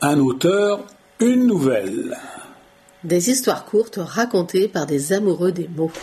Un auteur, une nouvelle. Des histoires courtes racontées par des amoureux des mots.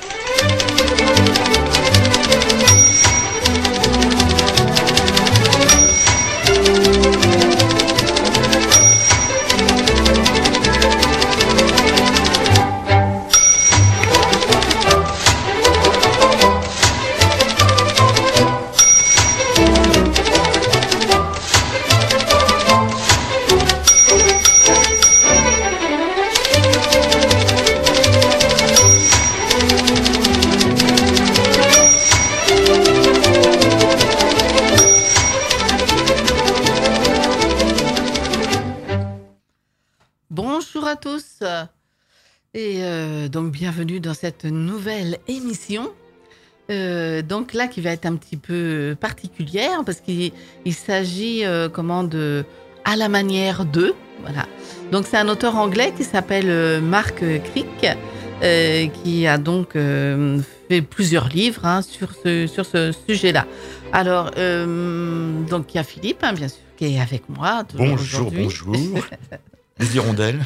Bonjour à tous et donc bienvenue dans cette nouvelle émission. Donc là qui va être un petit peu particulière parce qu'il s'agit de à la manière de, voilà. Donc c'est un auteur anglais qui s'appelle Mark Crick qui a donc fait plusieurs livres sur ce sujet-là. Alors donc il y a Philippe bien sûr qui est avec moi aujourd'hui. Bonjour. Les hirondelles.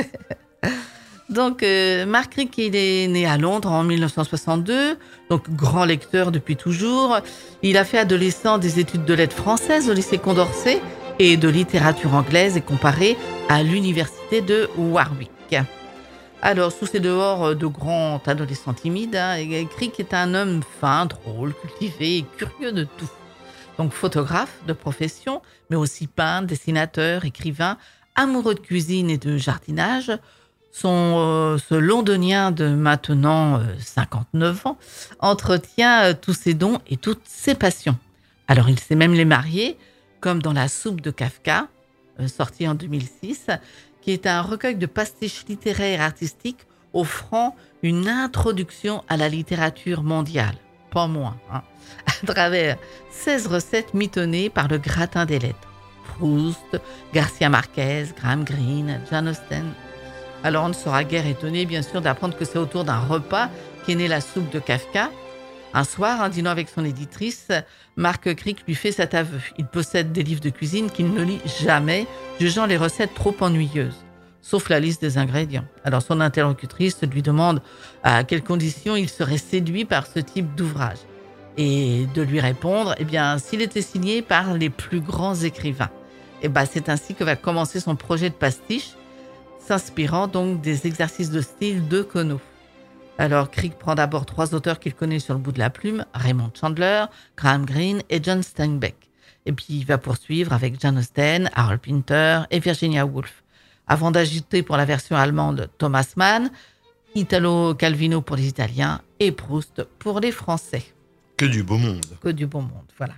Donc, Mark Crick, il est né à Londres en 1962, donc grand lecteur depuis toujours. Il a fait adolescent des études de lettres françaises au lycée Condorcet et de littérature anglaise et comparée à l'université de Warwick. Alors, sous ses dehors de grand adolescent timide, Crick est un homme fin, drôle, cultivé et curieux de tout. Donc, photographe de profession, mais aussi peintre, dessinateur, écrivain, amoureux de cuisine et de jardinage. Ce londonien de maintenant 59 ans entretient tous ses dons et toutes ses passions. Alors il sait même les marier, comme dans La soupe de Kafka, sorti en 2006, qui est un recueil de pastiches littéraires et artistiques offrant une introduction à la littérature mondiale, pas moins, à travers 16 recettes mitonnées par le gratin des lettres. Proust, Garcia Marquez, Graham Greene, Jane Austen. Alors on ne sera guère étonné bien sûr d'apprendre que c'est autour d'un repas qu'est née La soupe de Kafka. Un soir, dînant avec son éditrice, Mark Crick lui fait cet aveu. Il possède des livres de cuisine qu'il ne lit jamais, jugeant les recettes trop ennuyeuses, sauf la liste des ingrédients. Alors son interlocutrice lui demande à quelles conditions il serait séduit par ce type d'ouvrage. Et de lui répondre, s'il était signé par les plus grands écrivains. C'est ainsi que va commencer son projet de pastiche, s'inspirant donc des exercices de style de Queneau. Alors, Crick prend d'abord 3 auteurs qu'il connaît sur le bout de la plume, Raymond Chandler, Graham Greene et John Steinbeck. Et puis, il va poursuivre avec Jane Austen, Harold Pinter et Virginia Woolf, avant d'ajouter pour la version allemande Thomas Mann, Italo Calvino pour les Italiens et Proust pour les Français. Que du beau monde. Que du beau monde, voilà.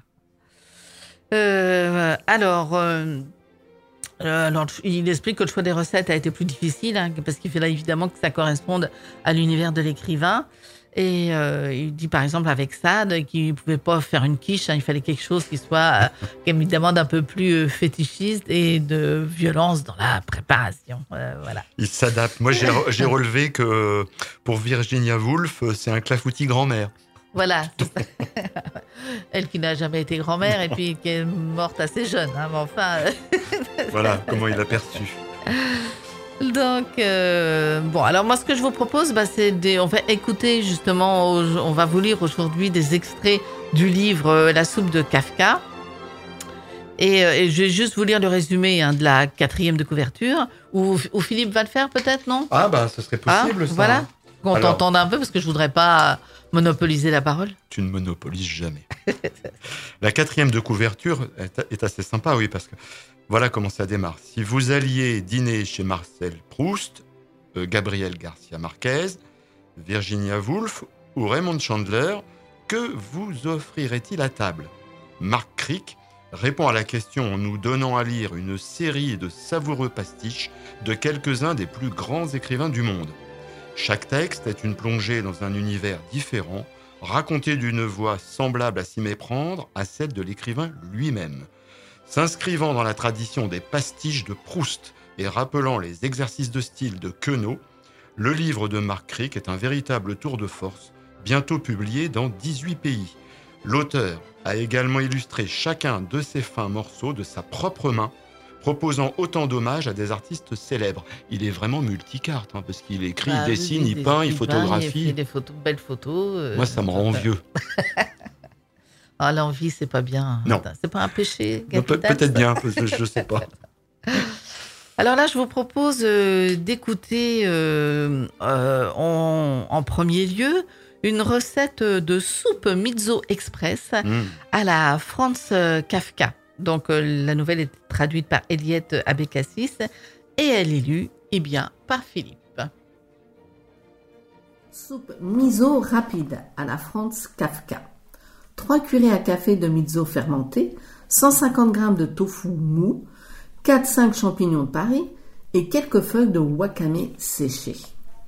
Alors, il explique que le choix des recettes a été plus difficile, parce qu'il fallait évidemment que ça corresponde à l'univers de l'écrivain. Et il dit par exemple avec Sade qu'il ne pouvait pas faire une quiche, il fallait quelque chose qui soit évidemment d'un peu plus fétichiste et de violence dans la préparation. Voilà. Il s'adapte. Moi, j'ai relevé que pour Virginia Woolf, c'est un clafoutis grand-mère. Voilà, c'est ça. Elle qui n'a jamais été grand-mère et puis qui est morte assez jeune, mais enfin... Voilà, comment il a perçu. Donc, alors moi ce que je vous propose, on va écouter justement, on va vous lire aujourd'hui des extraits du livre La soupe de Kafka. Et je vais juste vous lire le résumé de la 4e de couverture, où Philippe va le faire peut-être, non ? Ce serait possible ça. Voilà, qu'on t'entende un peu parce que je voudrais pas... monopoliser la parole. Tu ne monopolises jamais. La 4e de couverture est assez sympa, oui, parce que voilà comment ça démarre. Si vous alliez dîner chez Marcel Proust, Gabriel Garcia Marquez, Virginia Woolf ou Raymond Chandler, que vous offrirait-il à table ? Mark Crick répond à la question en nous donnant à lire une série de savoureux pastiches de quelques-uns des plus grands écrivains du monde. Chaque texte est une plongée dans un univers différent, raconté d'une voix semblable à s'y méprendre à celle de l'écrivain lui-même. S'inscrivant dans la tradition des pastiches de Proust et rappelant les exercices de style de Queneau, le livre de Mark Crick est un véritable tour de force, bientôt publié dans 18 pays. L'auteur a également illustré chacun de ces fins morceaux de sa propre main, proposant autant d'hommages à des artistes célèbres. Il est vraiment multicarte, parce qu'il écrit, il Oui, dessine, il peint, il photographie. Il fait des photos, belles photos. Moi, ça me rend vieux. Ah, l'envie, c'est pas bien. Non. C'est pas un péché. Non, peut-être bien, je sais pas. Alors là, je vous propose d'écouter en premier lieu une recette de soupe Mizo Express à la Franz Kafka. Donc la nouvelle est traduite par Eliette Abécassis et elle est lue par Philippe. Soupe miso rapide à la Franz Kafka. 3 cuillerées à café de miso fermenté, 150 g de tofu mou, 4-5 champignons de Paris et quelques feuilles de wakame séchées.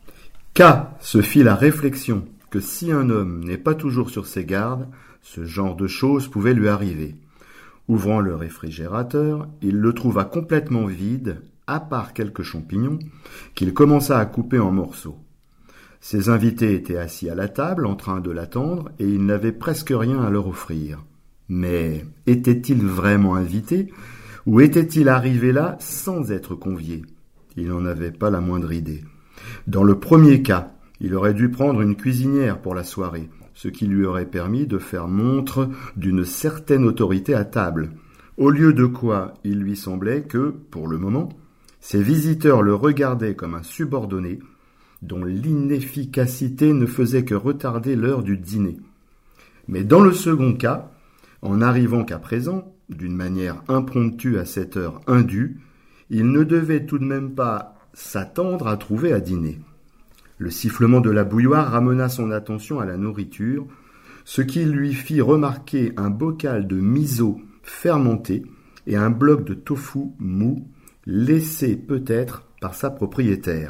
K se fit la réflexion que si un homme n'est pas toujours sur ses gardes, ce genre de choses pouvait lui arriver. Ouvrant le réfrigérateur, il le trouva complètement vide, à part quelques champignons, qu'il commença à couper en morceaux. Ses invités étaient assis à la table en train de l'attendre et il n'avait presque rien à leur offrir. Mais était-il vraiment invité ou était-il arrivé là sans être convié ? Il n'en avait pas la moindre idée. Dans le premier cas, il aurait dû prendre une cuisinière pour la soirée, ce qui lui aurait permis de faire montre d'une certaine autorité à table, au lieu de quoi il lui semblait que, pour le moment, ses visiteurs le regardaient comme un subordonné dont l'inefficacité ne faisait que retarder l'heure du dîner. Mais dans le second cas, en n'arrivant qu'à présent, d'une manière impromptue à cette heure indue, il ne devait tout de même pas s'attendre à trouver à dîner. Le sifflement de la bouilloire ramena son attention à la nourriture, ce qui lui fit remarquer un bocal de miso fermenté et un bloc de tofu mou, laissé peut-être par sa propriétaire.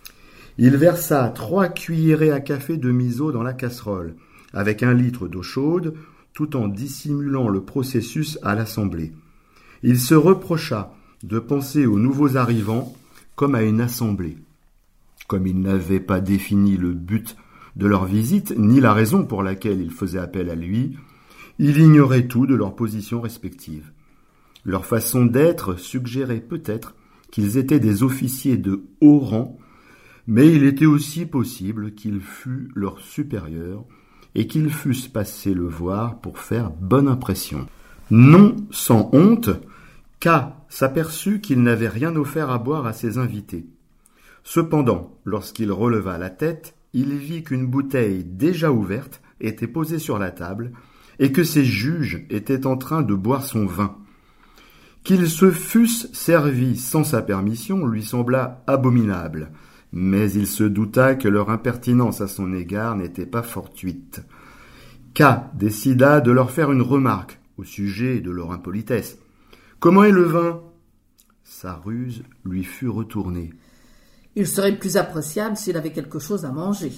Il versa 3 cuillerées à café de miso dans la casserole, avec 1 litre d'eau chaude, tout en dissimulant le processus à l'assemblée. Il se reprocha de penser aux nouveaux arrivants comme à une assemblée. Comme il n'avait pas défini le but de leur visite, ni la raison pour laquelle ils faisaient appel à lui, il ignorait tout de leurs positions respectives. Leur façon d'être suggérait peut-être qu'ils étaient des officiers de haut rang, mais il était aussi possible qu'il fût leur supérieur et qu'ils fussent passés le voir pour faire bonne impression. Non sans honte, K s'aperçut qu'il n'avait rien offert à boire à ses invités. Cependant, lorsqu'il releva la tête, il vit qu'une bouteille déjà ouverte était posée sur la table et que ses juges étaient en train de boire son vin. Qu'ils se fussent servis sans sa permission lui sembla abominable, mais il se douta que leur impertinence à son égard n'était pas fortuite. K décida de leur faire une remarque au sujet de leur impolitesse. « Comment est le vin ?» Sa ruse lui fut retournée. « Il serait plus appréciable s'il avait quelque chose à manger.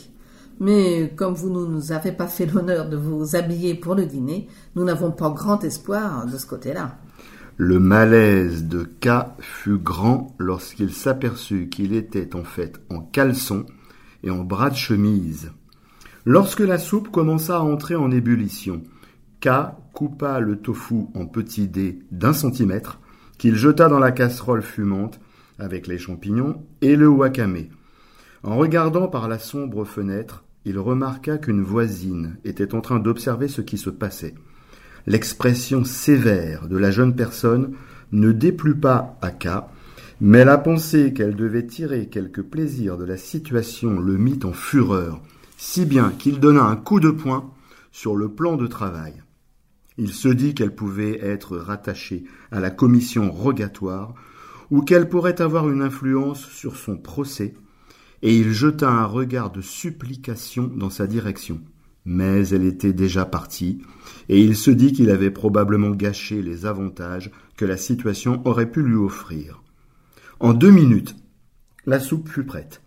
Mais comme vous ne nous avez pas fait l'honneur de vous habiller pour le dîner, nous n'avons pas grand espoir de ce côté-là. » Le malaise de K fut grand lorsqu'il s'aperçut qu'il était en fait en caleçon et en bras de chemise. Lorsque la soupe commença à entrer en ébullition, K coupa le tofu en petits dés d'1 centimètre qu'il jeta dans la casserole fumante avec les champignons et le wakame. En regardant par la sombre fenêtre, il remarqua qu'une voisine était en train d'observer ce qui se passait. L'expression sévère de la jeune personne ne déplut pas à K, mais la pensée qu'elle devait tirer quelque plaisir de la situation le mit en fureur, si bien qu'il donna un coup de poing sur le plan de travail. Il se dit qu'elle pouvait être rattachée à la commission rogatoire ou qu'elle pourrait avoir une influence sur son procès, et il jeta un regard de supplication dans sa direction. Mais elle était déjà partie, et il se dit qu'il avait probablement gâché les avantages que la situation aurait pu lui offrir. En 2 minutes, la soupe fut prête.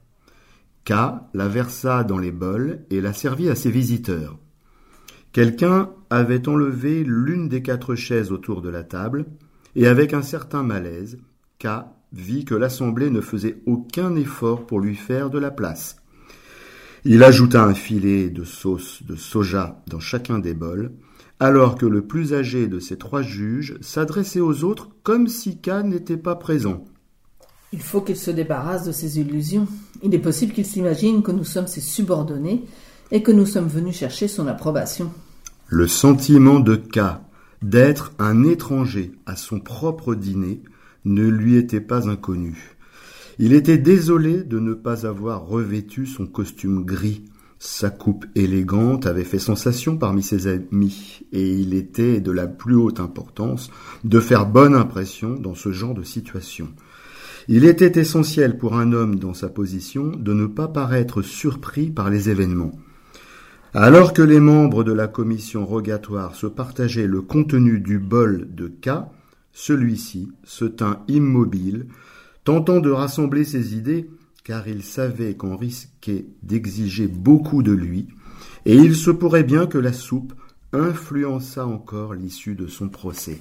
K la versa dans les bols et la servit à ses visiteurs. Quelqu'un avait enlevé l'une des 4 chaises autour de la table, et avec un certain malaise, K vit que l'assemblée ne faisait aucun effort pour lui faire de la place. Il ajouta un filet de sauce de soja dans chacun des bols, alors que le plus âgé de ces 3 juges s'adressait aux autres comme si K n'était pas présent. Il faut qu'il se débarrasse de ses illusions. Il est possible qu'il s'imagine que nous sommes ses subordonnés et que nous sommes venus chercher son approbation. Le sentiment de K d'être un étranger à son propre dîner ne lui était pas inconnu. Il était désolé de ne pas avoir revêtu son costume gris. Sa coupe élégante avait fait sensation parmi ses amis, et il était de la plus haute importance de faire bonne impression dans ce genre de situation. Il était essentiel pour un homme dans sa position de ne pas paraître surpris par les événements. Alors que les membres de la commission rogatoire se partageaient le contenu du bol de K, celui-ci se tint immobile, tentant de rassembler ses idées, car il savait qu'on risquait d'exiger beaucoup de lui, et il se pourrait bien que la soupe influençât encore l'issue de son procès.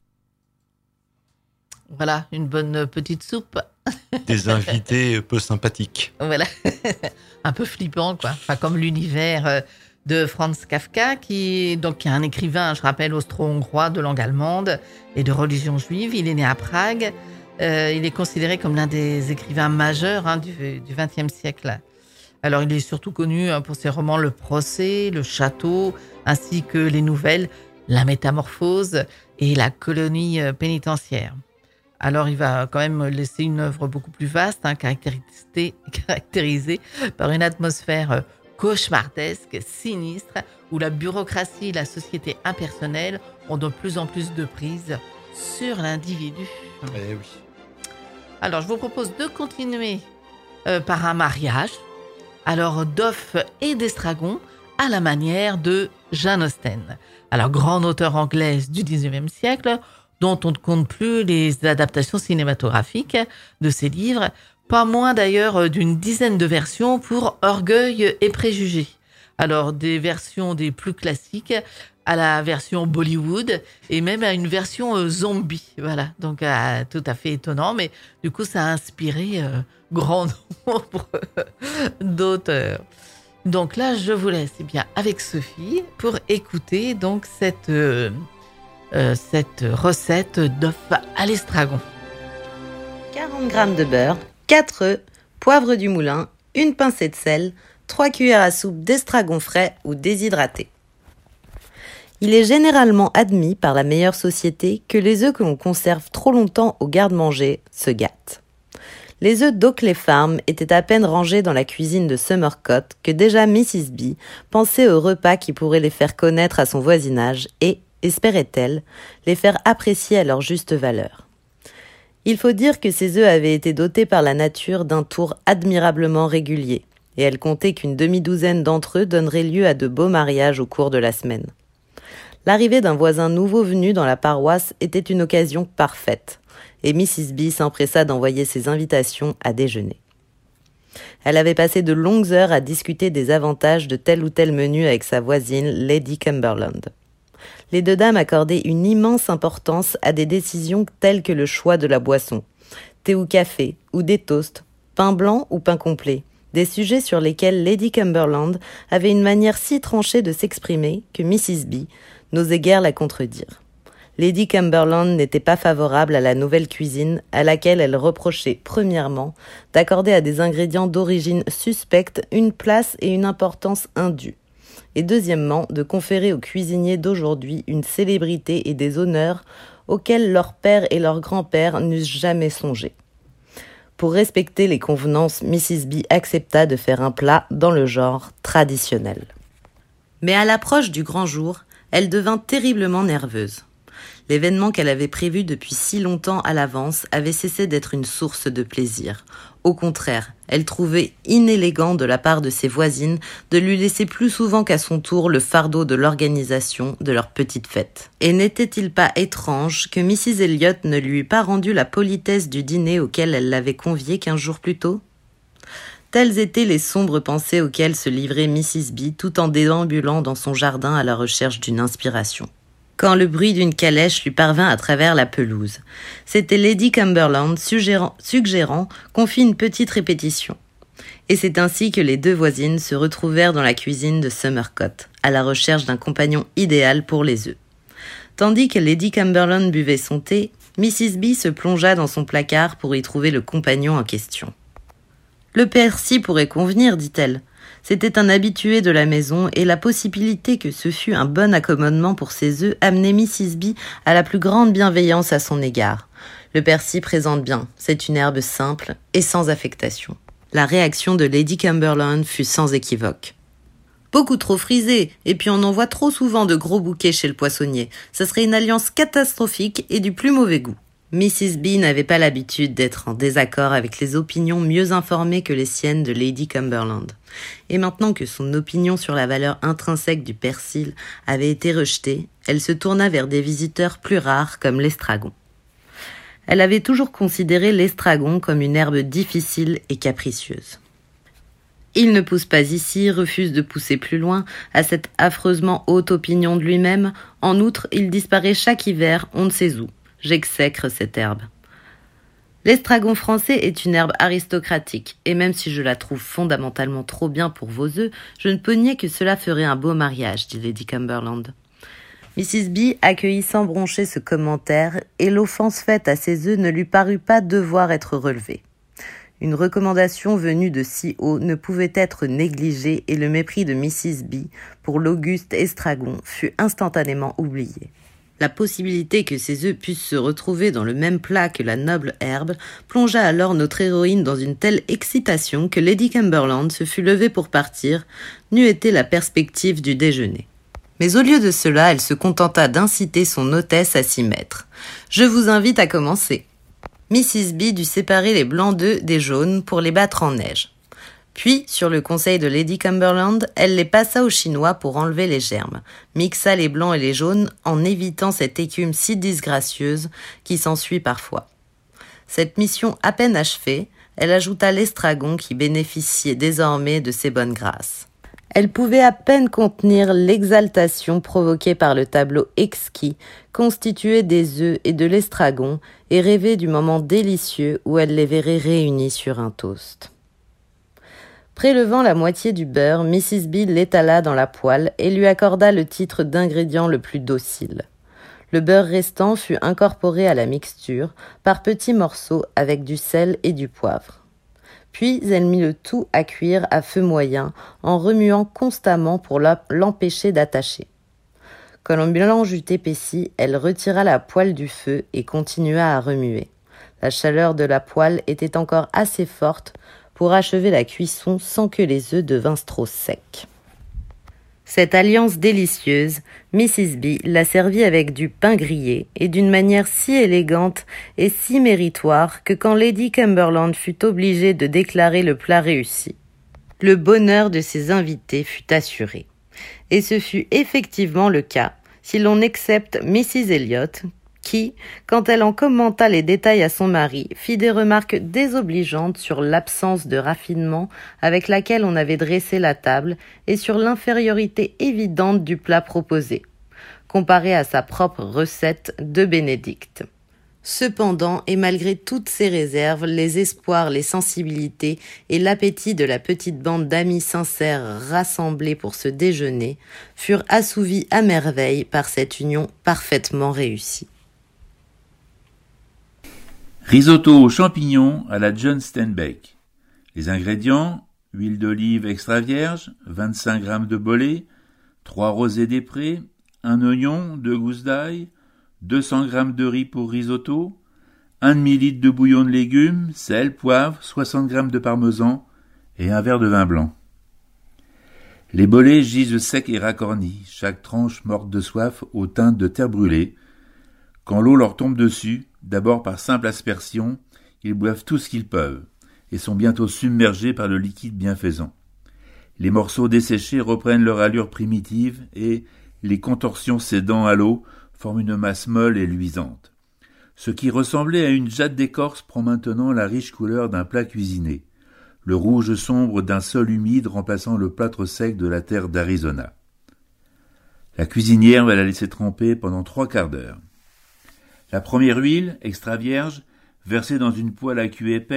Voilà, une bonne petite soupe. Des invités peu sympathiques. Voilà, un peu flippant, quoi. Enfin, comme l'univers de Franz Kafka, qui est un écrivain, je rappelle, austro-hongrois de langue allemande et de religion juive. Il est né à Prague. Il est considéré comme l'un des écrivains majeurs du XXe siècle. Alors, il est surtout connu pour ses romans Le Procès, Le Château, ainsi que les nouvelles La Métamorphose et La Colonie pénitentiaire. Alors, il va quand même laisser une œuvre beaucoup plus vaste, caractérisée par une atmosphère cauchemardesque, sinistre, où la bureaucratie et la société impersonnelle ont de plus en plus de prise sur l'individu. Eh oui. Alors, je vous propose de continuer par un mariage. Alors, d'Off et d'Estragon à la manière de Jane Austen. Alors, grande auteure anglaise du XIXe siècle, dont on ne compte plus les adaptations cinématographiques de ses livres, pas moins d'ailleurs d'une dizaine de versions pour Orgueil et Préjugés. Alors, des versions des plus classiques à la version Bollywood et même à une version zombie. Voilà, donc tout à fait étonnant, mais du coup, ça a inspiré grand nombre d'auteurs. Donc là, je vous laisse avec Sophie pour écouter donc cette recette d'œuf à l'estragon. 40 g de beurre, 4 œufs, poivre du moulin, une pincée de sel, 3 cuillères à soupe d'estragon frais ou déshydraté. Il est généralement admis par la meilleure société que les œufs que l'on conserve trop longtemps au garde-manger se gâtent. Les œufs d'Oakley Farm étaient à peine rangés dans la cuisine de Summercott que déjà Mrs. B pensait au repas qui pourrait les faire connaître à son voisinage et, espérait-elle, les faire apprécier à leur juste valeur. Il faut dire que ces œufs avaient été dotés par la nature d'un tour admirablement régulier, et elle comptait qu'une demi-douzaine d'entre eux donneraient lieu à de beaux mariages au cours de la semaine. L'arrivée d'un voisin nouveau venu dans la paroisse était une occasion parfaite, et Mrs. B s'empressa d'envoyer ses invitations à déjeuner. Elle avait passé de longues heures à discuter des avantages de tel ou tel menu avec sa voisine, Lady Cumberland. Les deux dames accordaient une immense importance à des décisions telles que le choix de la boisson, thé ou café, ou des toasts, pain blanc ou pain complet, des sujets sur lesquels Lady Cumberland avait une manière si tranchée de s'exprimer que Mrs. B n'osait guère la contredire. Lady Cumberland n'était pas favorable à la nouvelle cuisine à laquelle elle reprochait, premièrement, d'accorder à des ingrédients d'origine suspecte une place et une importance indues, et deuxièmement, de conférer aux cuisiniers d'aujourd'hui une célébrité et des honneurs auxquels leur père et leur grand-père n'eussent jamais songé. Pour respecter les convenances, Mrs. B accepta de faire un plat dans le genre traditionnel. Mais à l'approche du grand jour, elle devint terriblement nerveuse. L'événement qu'elle avait prévu depuis si longtemps à l'avance avait cessé d'être une source de plaisir. Au contraire, elle trouvait inélégant de la part de ses voisines de lui laisser plus souvent qu'à son tour le fardeau de l'organisation de leur petite fête. Et n'était-il pas étrange que Mrs. Elliot ne lui eût pas rendu la politesse du dîner auquel elle l'avait conviée 15 jours plus tôt ? Telles étaient les sombres pensées auxquelles se livrait Mrs. B tout en déambulant dans son jardin à la recherche d'une inspiration. Quand le bruit d'une calèche lui parvint à travers la pelouse. C'était Lady Cumberland suggérant qu'on fît une petite répétition. Et c'est ainsi que les deux voisines se retrouvèrent dans la cuisine de Summercott, à la recherche d'un compagnon idéal pour les œufs. Tandis que Lady Cumberland buvait son thé, Mrs. B se plongea dans son placard pour y trouver le compagnon en question. « Le persil pourrait convenir, dit-elle. C'était un habitué de la maison et la possibilité que ce fût un bon accommodement pour ses œufs amenait Mrs. B à la plus grande bienveillance à son égard. Le persil présente bien, c'est une herbe simple et sans affectation. » La réaction de Lady Cumberland fut sans équivoque. « Beaucoup trop frisé, et puis on en voit trop souvent de gros bouquets chez le poissonnier. Ce serait une alliance catastrophique et du plus mauvais goût. » Mrs. B n'avait pas l'habitude d'être en désaccord avec les opinions mieux informées que les siennes de Lady Cumberland. Et maintenant que son opinion sur la valeur intrinsèque du persil avait été rejetée, elle se tourna vers des visiteurs plus rares comme l'estragon. Elle avait toujours considéré l'estragon comme une herbe difficile et capricieuse. Il ne pousse pas ici, refuse de pousser plus loin, a cette affreusement haute opinion de lui-même. En outre, il disparaît chaque hiver, on ne sait où. J'exècre cette herbe. L'estragon français est une herbe aristocratique, et même si je la trouve fondamentalement trop bien pour vos œufs, je ne peux nier que cela ferait un beau mariage, dit Lady Cumberland. Mrs. B accueillit sans broncher ce commentaire, et l'offense faite à ses œufs ne lui parut pas devoir être relevée. Une recommandation venue de si haut ne pouvait être négligée, et le mépris de Mrs. B pour l'auguste estragon fut instantanément oublié. La possibilité que ces œufs puissent se retrouver dans le même plat que la noble herbe plongea alors notre héroïne dans une telle excitation que Lady Cumberland se fut levée pour partir, n'eût été la perspective du déjeuner. Mais au lieu de cela, elle se contenta d'inciter son hôtesse à s'y mettre. « Je vous invite à commencer. » Mrs. B dut séparer les blancs d'œufs des jaunes pour les battre en neige. Puis, sur le conseil de Lady Cumberland, elle les passa au chinois pour enlever les germes, mixa les blancs et les jaunes en évitant cette écume si disgracieuse qui s'ensuit parfois. Cette mission à peine achevée, elle ajouta l'estragon qui bénéficiait désormais de ses bonnes grâces. Elle pouvait à peine contenir l'exaltation provoquée par le tableau exquis, constitué des œufs et de l'estragon, et rêver du moment délicieux où elle les verrait réunis sur un toast. Prélevant la moitié du beurre, Mrs. B l'étala dans la poêle et lui accorda le titre d'ingrédient le plus docile. Le beurre restant fut incorporé à la mixture par petits morceaux avec du sel et du poivre. Puis elle mit le tout à cuire à feu moyen en remuant constamment pour l'empêcher d'attacher. Quand le mélange eut épaissi, elle retira la poêle du feu et continua à remuer. La chaleur de la poêle était encore assez forte pour achever la cuisson sans que les œufs devinssent trop secs. Cette alliance délicieuse, Mrs. B la servit avec du pain grillé et d'une manière si élégante et si méritoire que quand Lady Cumberland fut obligée de déclarer le plat réussi, le bonheur de ses invités fut assuré. Et ce fut effectivement le cas, si l'on excepte Mrs. Elliot, qui, quand elle en commenta les détails à son mari, fit des remarques désobligeantes sur l'absence de raffinement avec laquelle on avait dressé la table et sur l'infériorité évidente du plat proposé, comparé à sa propre recette de Bénédicte. Cependant, et malgré toutes ces réserves, les espoirs, les sensibilités et l'appétit de la petite bande d'amis sincères rassemblés pour ce déjeuner furent assouvis à merveille par cette union parfaitement réussie. Risotto aux champignons à la John Steinbeck. Les ingrédients: huile d'olive extra vierge, 25 g de bolé, 3 rosés des prés, 1 oignon, 2 gousses d'ail, 200 g de riz pour risotto, 1 demi-litre de bouillon de légumes, sel, poivre, 60 g de parmesan et un verre de vin blanc. Les bolets gisent secs et racornis, chaque tranche morte de soif aux teintes de terre brûlée. Quand l'eau leur tombe dessus, d'abord par simple aspersion, ils boivent tout ce qu'ils peuvent, et sont bientôt submergés par le liquide bienfaisant. Les morceaux desséchés reprennent leur allure primitive et, les contorsions cédant à l'eau, forment une masse molle et luisante. Ce qui ressemblait à une jatte d'écorce prend maintenant la riche couleur d'un plat cuisiné, le rouge sombre d'un sol humide remplaçant le plâtre sec de la terre d'Arizona. La cuisinière va la laisser tremper pendant 3 quarts d'heure. La première huile, extra vierge, versée dans une poêle à cul épais,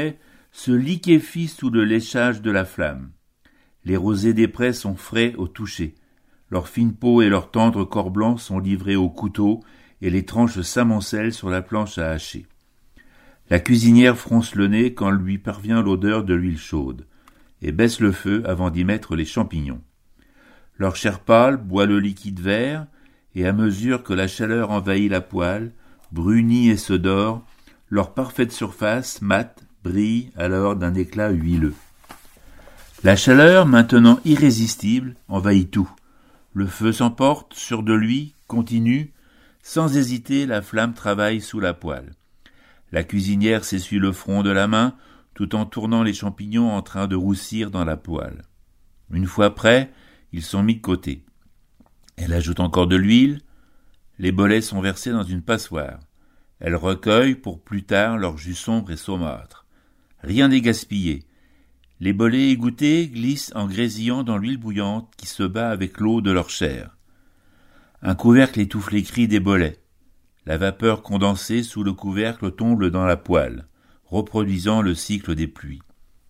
se liquéfient sous le léchage de la flamme. Les rosés des prés sont frais au toucher. Leur fine peau et leur tendre corps blanc sont livrés au couteau et les tranches s'amoncellent sur la planche à hacher. La cuisinière fronce le nez quand lui parvient l'odeur de l'huile chaude et baisse le feu avant d'y mettre les champignons. Leur chair pâle boit le liquide vert et à mesure que la chaleur envahit la poêle, brunit et se dore, leur parfaite surface, mate, brille alors d'un éclat huileux. La chaleur, maintenant irrésistible, envahit tout. Le feu s'emporte, sûr de lui, continue. Sans hésiter, la flamme travaille sous la poêle. La cuisinière s'essuie le front de la main, tout en tournant les champignons en train de roussir dans la poêle. Une fois prêts, ils sont mis de côté. Elle ajoute encore de l'huile. Les bolets sont versés dans une passoire. Elle recueille pour plus tard leur jus sombre et saumâtre. Rien n'est gaspillé. Les bolets égouttés glissent en grésillant dans l'huile bouillante qui se bat avec l'eau de leur chair. Un couvercle étouffe les cris des bolets. La vapeur condensée sous le couvercle tombe dans la poêle, reproduisant le cycle des pluies.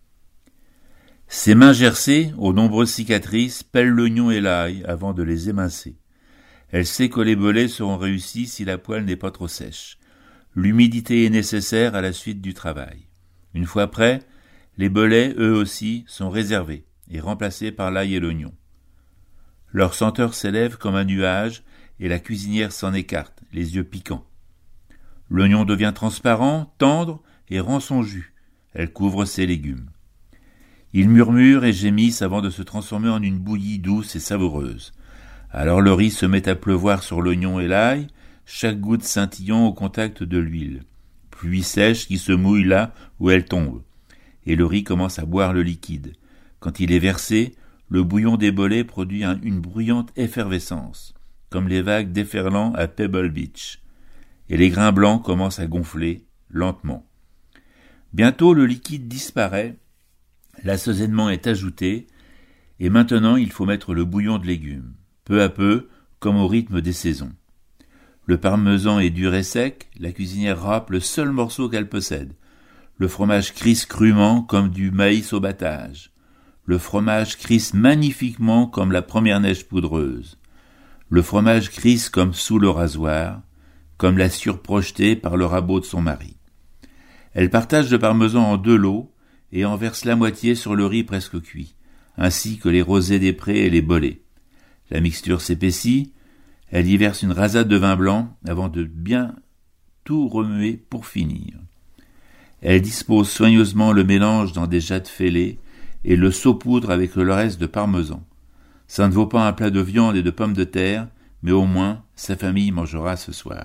Ses mains gercées, aux nombreuses cicatrices, pèlent l'oignon et l'ail avant de les émincer. Elle sait que les bolets seront réussis si la poêle n'est pas trop sèche. L'humidité est nécessaire à la suite du travail. Une fois prêts, les bolets, eux aussi, sont réservés et remplacés par l'ail et l'oignon. Leur senteur s'élève comme un nuage et la cuisinière s'en écarte, les yeux piquants. L'oignon devient transparent, tendre et rend son jus. Elle couvre ses légumes. Ils murmurent et gémissent avant de se transformer en une bouillie douce et savoureuse. Alors le riz se met à pleuvoir sur l'oignon et l'ail, chaque goutte scintillant au contact de l'huile. Pluie sèche qui se mouille là où elle tombe. Et le riz commence à boire le liquide. Quand il est versé, le bouillon des bolets produit une bruyante effervescence, comme les vagues déferlant à Pebble Beach. Et les grains blancs commencent à gonfler, lentement. Bientôt le liquide disparaît, l'assaisonnement est ajouté, et maintenant il faut mettre le bouillon de légumes, peu à peu, comme au rythme des saisons. Le parmesan est dur et sec, la cuisinière râpe le seul morceau qu'elle possède. Le fromage crisse crûment comme du maïs au battage. Le fromage crisse magnifiquement comme la première neige poudreuse. Le fromage crisse comme sous le rasoir, comme l'a surprojeté par le rabot de son mari. Elle partage le parmesan en 2 lots et en verse la moitié sur le riz presque cuit, ainsi que les rosés des prés et les bolets. La mixture s'épaissit, elle y verse une rasade de vin blanc avant de bien tout remuer pour finir. Elle dispose soigneusement le mélange dans des jattes fêlées et le saupoudre avec le reste de parmesan. Ça ne vaut pas un plat de viande et de pommes de terre, mais au moins sa famille mangera ce soir.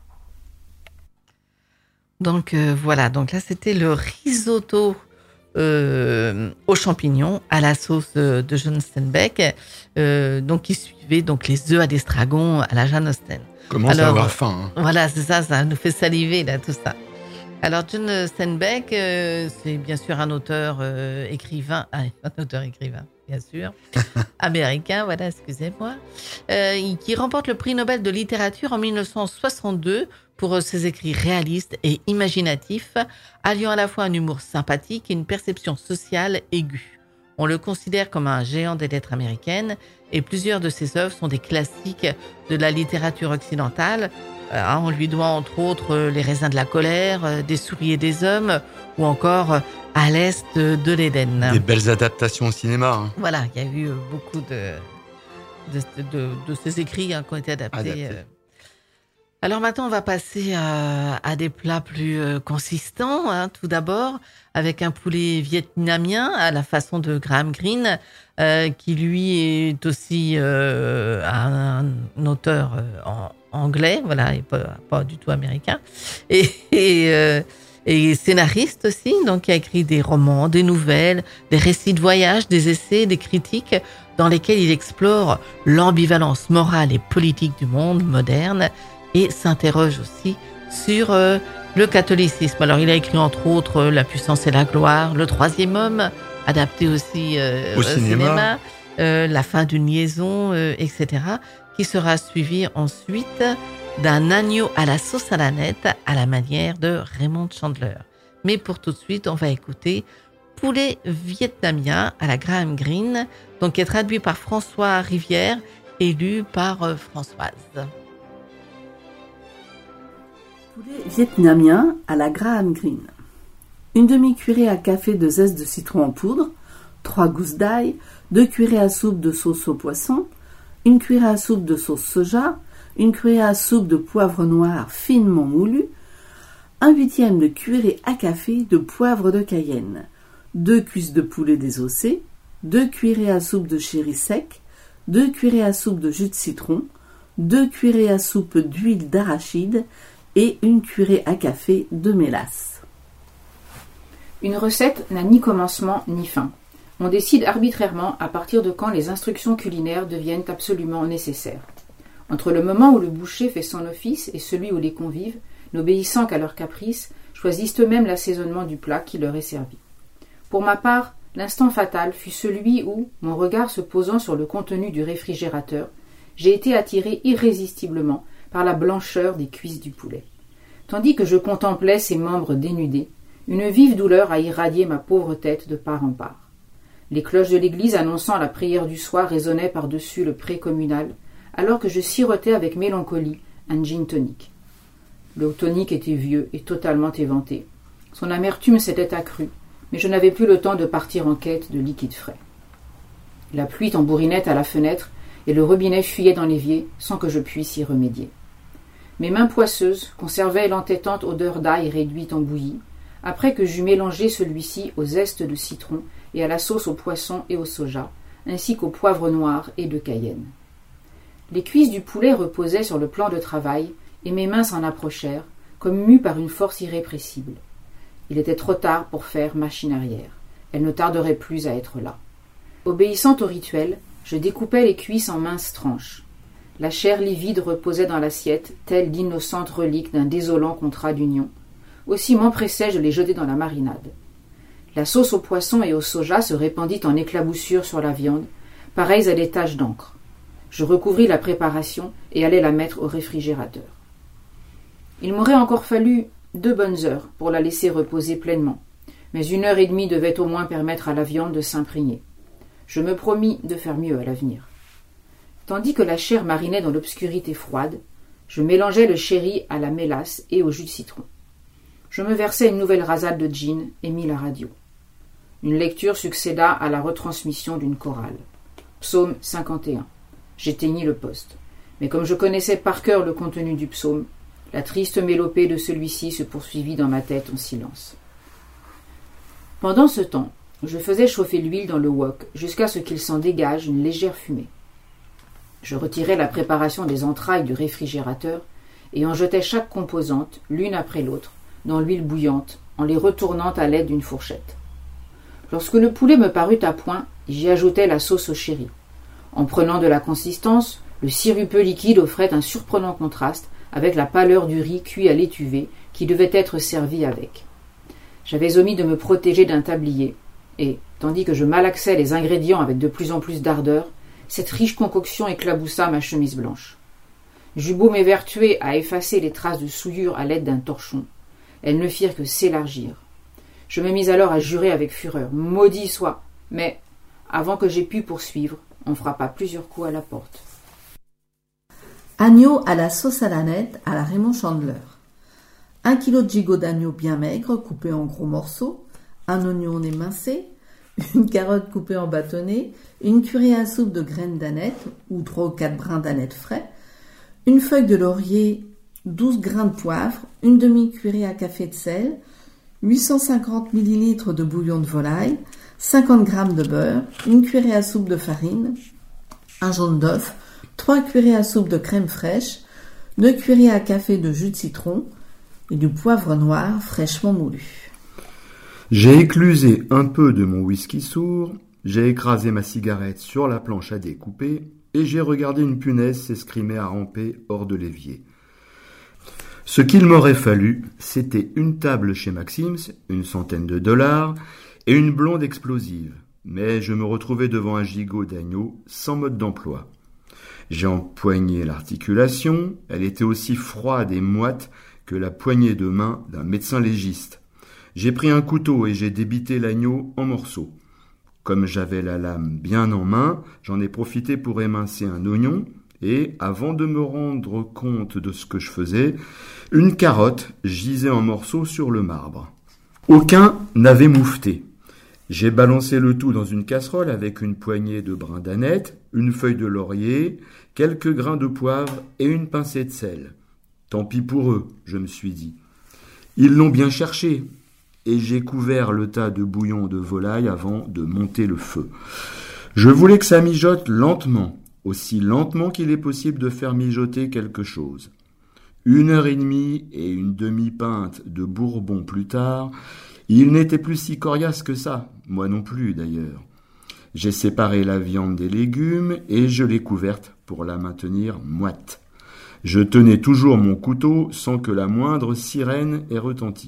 Donc voilà, donc là c'était le risotto aux champignons à la sauce de John Steinbeck, donc qui suivait donc les œufs à l'estragon à la Jane Austen. Commence à avoir faim. Hein. Voilà, c'est ça, ça nous fait saliver là tout ça. Alors John Steinbeck, c'est bien sûr un auteur écrivain, bien sûr, américain, voilà, excusez-moi, qui remporte le prix Nobel de littérature en 1962 pour ses écrits réalistes et imaginatifs, alliant à la fois un humour sympathique et une perception sociale aiguë. On le considère comme un géant des lettres américaines et plusieurs de ses œuvres sont des classiques de la littérature occidentale. On lui doit entre autres Les raisins de la colère, Des souris et des hommes ou encore À l'est de l'Éden. Des belles adaptations au cinéma. Hein. Voilà, il y a eu beaucoup de ces écrits qui ont été adaptés. Alors maintenant, on va passer à des plats plus consistants. Hein. Tout d'abord, avec un poulet vietnamien à la façon de Graham Greene, qui lui est aussi un auteur anglais, voilà, et pas du tout américain, et scénariste aussi, donc qui a écrit des romans, des nouvelles, des récits de voyage, des essais, des critiques, dans lesquels il explore l'ambivalence morale et politique du monde moderne et s'interroge aussi sur le catholicisme. Alors il a écrit entre autres La puissance et la gloire, Le troisième homme, adapté aussi au cinéma, La fin d'une liaison, etc., qui sera suivi ensuite d'un agneau à la sauce à la nette à la manière de Raymond Chandler. Mais pour tout de suite, on va écouter Poulet vietnamien à la Graham Greene, donc qui est traduit par François Rivière et lu par Françoise. Poulet vietnamien à la Graham Greene. Une demi-cuillerée à café de zeste de citron en poudre, 3 gousses d'ail, 2 cuillerées à soupe de sauce au poisson, 1 cuillerée à soupe de sauce soja, 1 cuillerée à soupe de poivre noir finement moulu, 1/8 de cuillerée à café de poivre de Cayenne, 2 cuisses de poulet désossé, 2 cuillerées à soupe de sherry sec, 2 cuillerées à soupe de jus de citron, 2 cuillerées à soupe d'huile d'arachide et 1 cuillerée à café de mélasse. Une recette n'a ni commencement ni fin. On décide arbitrairement à partir de quand les instructions culinaires deviennent absolument nécessaires. Entre le moment où le boucher fait son office et celui où les convives, n'obéissant qu'à leurs caprices, choisissent eux-mêmes l'assaisonnement du plat qui leur est servi. Pour ma part, l'instant fatal fut celui où, mon regard se posant sur le contenu du réfrigérateur, j'ai été attiré irrésistiblement par la blancheur des cuisses du poulet. Tandis que je contemplais ses membres dénudés, une vive douleur a irradié ma pauvre tête de part en part. Les cloches de l'église annonçant la prière du soir résonnaient par-dessus le pré communal, alors que je sirotais avec mélancolie un gin tonic. Le tonic était vieux et totalement éventé. Son amertume s'était accrue, mais je n'avais plus le temps de partir en quête de liquide frais. La pluie tambourinait à la fenêtre et le robinet fuyait dans l'évier sans que je puisse y remédier. Mes mains poisseuses conservaient l'entêtante odeur d'ail réduite en bouillie, après que j'eus mélangé celui-ci au zeste de citron et à la sauce au poisson et au soja, ainsi qu'au poivre noir et de Cayenne. Les cuisses du poulet reposaient sur le plan de travail, et mes mains s'en approchèrent, comme mues par une force irrépressible. Il était trop tard pour faire machine arrière. Elle ne tarderait plus à être là. Obéissant au rituel, je découpais les cuisses en minces tranches. La chair livide reposait dans l'assiette, telle d'innocente relique d'un désolant contrat d'union. Aussi m'empressai-je de les jeter dans la marinade. La sauce au poisson et au soja se répandit en éclaboussures sur la viande, pareilles à des taches d'encre. Je recouvris la préparation et allai la mettre au réfrigérateur. Il m'aurait encore fallu 2 bonnes heures pour la laisser reposer pleinement, mais 1 heure et demie devait au moins permettre à la viande de s'imprégner. Je me promis de faire mieux à l'avenir. Tandis que la chair marinait dans l'obscurité froide, je mélangeais le sherry à la mélasse et au jus de citron. Je me versai une nouvelle rasade de gin et mis la radio. Une lecture succéda à la retransmission d'une chorale. Psaume 51. J'éteignis le poste. Mais comme je connaissais par cœur le contenu du psaume, la triste mélopée de celui-ci se poursuivit dans ma tête en silence. Pendant ce temps, je faisais chauffer l'huile dans le wok jusqu'à ce qu'il s'en dégage une légère fumée. Je retirais la préparation des entrailles du réfrigérateur et en jetais chaque composante, l'une après l'autre, dans l'huile bouillante, en les retournant à l'aide d'une fourchette. Lorsque le poulet me parut à point, j'y ajoutai la sauce au sherry. En prenant de la consistance, le sirupeux liquide offrait un surprenant contraste avec la pâleur du riz cuit à l'étuvée qui devait être servi avec. J'avais omis de me protéger d'un tablier, et, tandis que je malaxais les ingrédients avec de plus en plus d'ardeur, cette riche concoction éclaboussa ma chemise blanche. J'eus beau m'évertuer à effacer les traces de souillure à l'aide d'un torchon, elles ne firent que s'élargir. Je me mis alors à jurer avec fureur. Maudit soit! Mais, avant que j'aie pu poursuivre, on frappa plusieurs coups à la porte. Agneau à la sauce à la nette à la Raymond Chandler. 1 kg de gigot d'agneau bien maigre, coupé en gros morceaux, 1 oignon émincé, 1 carotte coupée en bâtonnets, 1 cuillerée à soupe de graines d'aneth ou 3 ou 4 brins d'aneth frais, 1 feuille de laurier, 12 grains de poivre, 1 demi-cuillerée à café de sel, 850 ml de bouillon de volaille, 50 g de beurre, 1 cuillerée à soupe de farine, 1 jaune d'œuf, 3 cuillerées à soupe de crème fraîche, 2 cuillerées à café de jus de citron et du poivre noir fraîchement moulu. J'ai éclusé un peu de mon whisky sourd, j'ai écrasé ma cigarette sur la planche à découper et j'ai regardé une punaise s'escrimer à ramper hors de l'évier. Ce qu'il m'aurait fallu, c'était une table chez Maxim's, $100 et une blonde explosive. Mais je me retrouvais devant un gigot d'agneau sans mode d'emploi. J'ai empoigné l'articulation, elle était aussi froide et moite que la poignée de main d'un médecin légiste. J'ai pris un couteau et j'ai débité l'agneau en morceaux. Comme j'avais la lame bien en main, j'en ai profité pour émincer un oignon et, avant de me rendre compte de ce que je faisais, une carotte gisait en morceaux sur le marbre. Aucun n'avait moufté. J'ai balancé le tout dans une casserole avec une poignée de brins d'aneth, une feuille de laurier, quelques grains de poivre et une pincée de sel. Tant pis pour eux, je me suis dit. Ils l'ont bien cherché, et j'ai couvert le tas de bouillon de volaille avant de monter le feu. Je voulais que ça mijote lentement, aussi lentement qu'il est possible de faire mijoter quelque chose. 1h30 et une demi-pinte de bourbon plus tard, il n'était plus si coriace que ça, moi non plus d'ailleurs. J'ai séparé la viande des légumes et je l'ai couverte pour la maintenir moite. Je tenais toujours mon couteau sans que la moindre sirène ait retenti.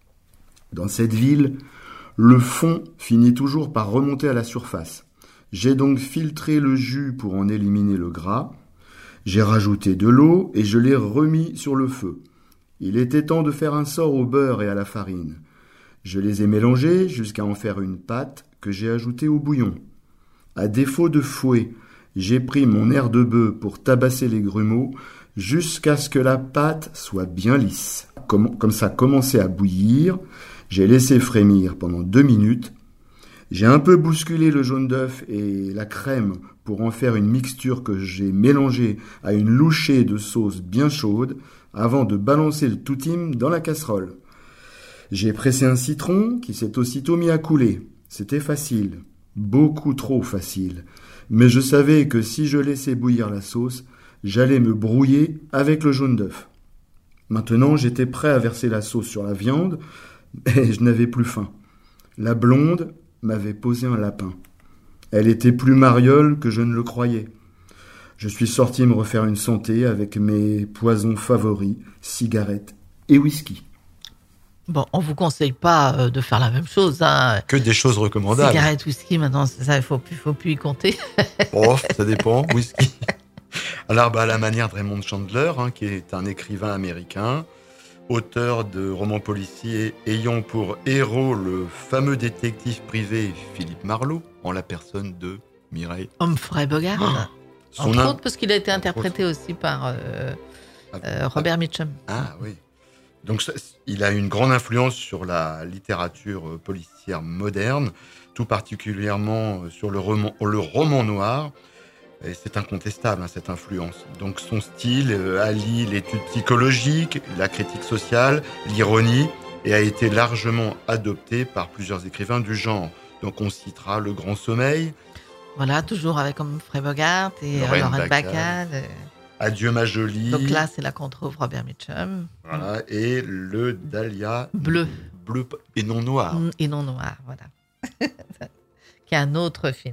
Dans cette ville, le fond finit toujours par remonter à la surface. J'ai donc filtré le jus pour en éliminer le gras. J'ai rajouté de l'eau et je l'ai remis sur le feu. Il était temps de faire un sort au beurre et à la farine. Je les ai mélangés jusqu'à en faire une pâte que j'ai ajoutée au bouillon. À défaut de fouet, j'ai pris mon air de bœuf pour tabasser les grumeaux jusqu'à ce que la pâte soit bien lisse. Comme ça commençait à bouillir, j'ai laissé frémir pendant 2 minutes. J'ai un peu bousculé le jaune d'œuf et la crème pour en faire une mixture que j'ai mélangée à une louchée de sauce bien chaude avant de balancer le toutim dans la casserole. J'ai pressé un citron qui s'est aussitôt mis à couler. C'était facile, beaucoup trop facile. Mais je savais que si je laissais bouillir la sauce, j'allais me brouiller avec le jaune d'œuf. Maintenant, j'étais prêt à verser la sauce sur la viande, mais je n'avais plus faim. La blonde m'avait posé un lapin. Elle était plus mariole que je ne le croyais. Je suis sorti me refaire une santé avec mes poisons favoris, cigarettes et whisky. Bon, on vous conseille pas de faire la même chose. Hein. Que des choses recommandables. Cigarette, whisky, maintenant, ça, il faut plus y compter. Oh, ça dépend, whisky. Alors, à la manière de Raymond Chandler, qui est un écrivain américain, auteur de romans policiers ayant pour héros le fameux détective privé Philippe Marlowe, en la personne de Mireille Humphrey Bogart. Entre autres, parce qu'il a été interprété aussi par Robert Mitchum. Ah oui. Donc, il a une grande influence sur la littérature policière moderne, tout particulièrement sur le roman noir. Et c'est incontestable, cette influence. Donc, son style allie l'étude psychologique, la critique sociale, l'ironie, et a été largement adopté par plusieurs écrivains du genre. Donc, on citera Le Grand Sommeil. Voilà, toujours avec Humphrey Bogart et Lorraine Bacall. Adieu ma jolie. Donc là, c'est là qu'on trouve Robert Mitchum. Voilà, et le Dahlia bleu et non noir. Et non noir, voilà. Qui est un autre film.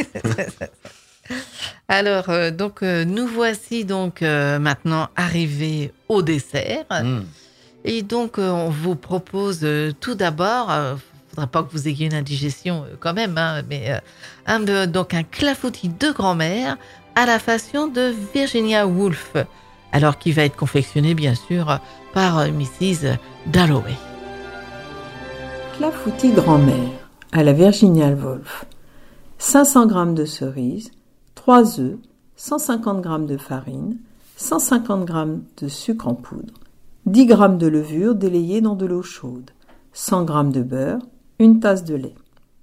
Alors, donc, nous voici donc maintenant arrivés au dessert. Et donc, on vous propose tout d'abord, faudrait pas que vous ayez une indigestion quand même, mais donc un clafoutis de grand-mère à la façon de Virginia Woolf, alors qui va être confectionné bien sûr par Mrs. Dalloway. Clafoutis grand-mère à la Virginia Woolf. 500 g de cerises, 3 œufs, 150 g de farine, 150 g de sucre en poudre, 10 g de levure délayée dans de l'eau chaude, 100 g de beurre, une tasse de lait.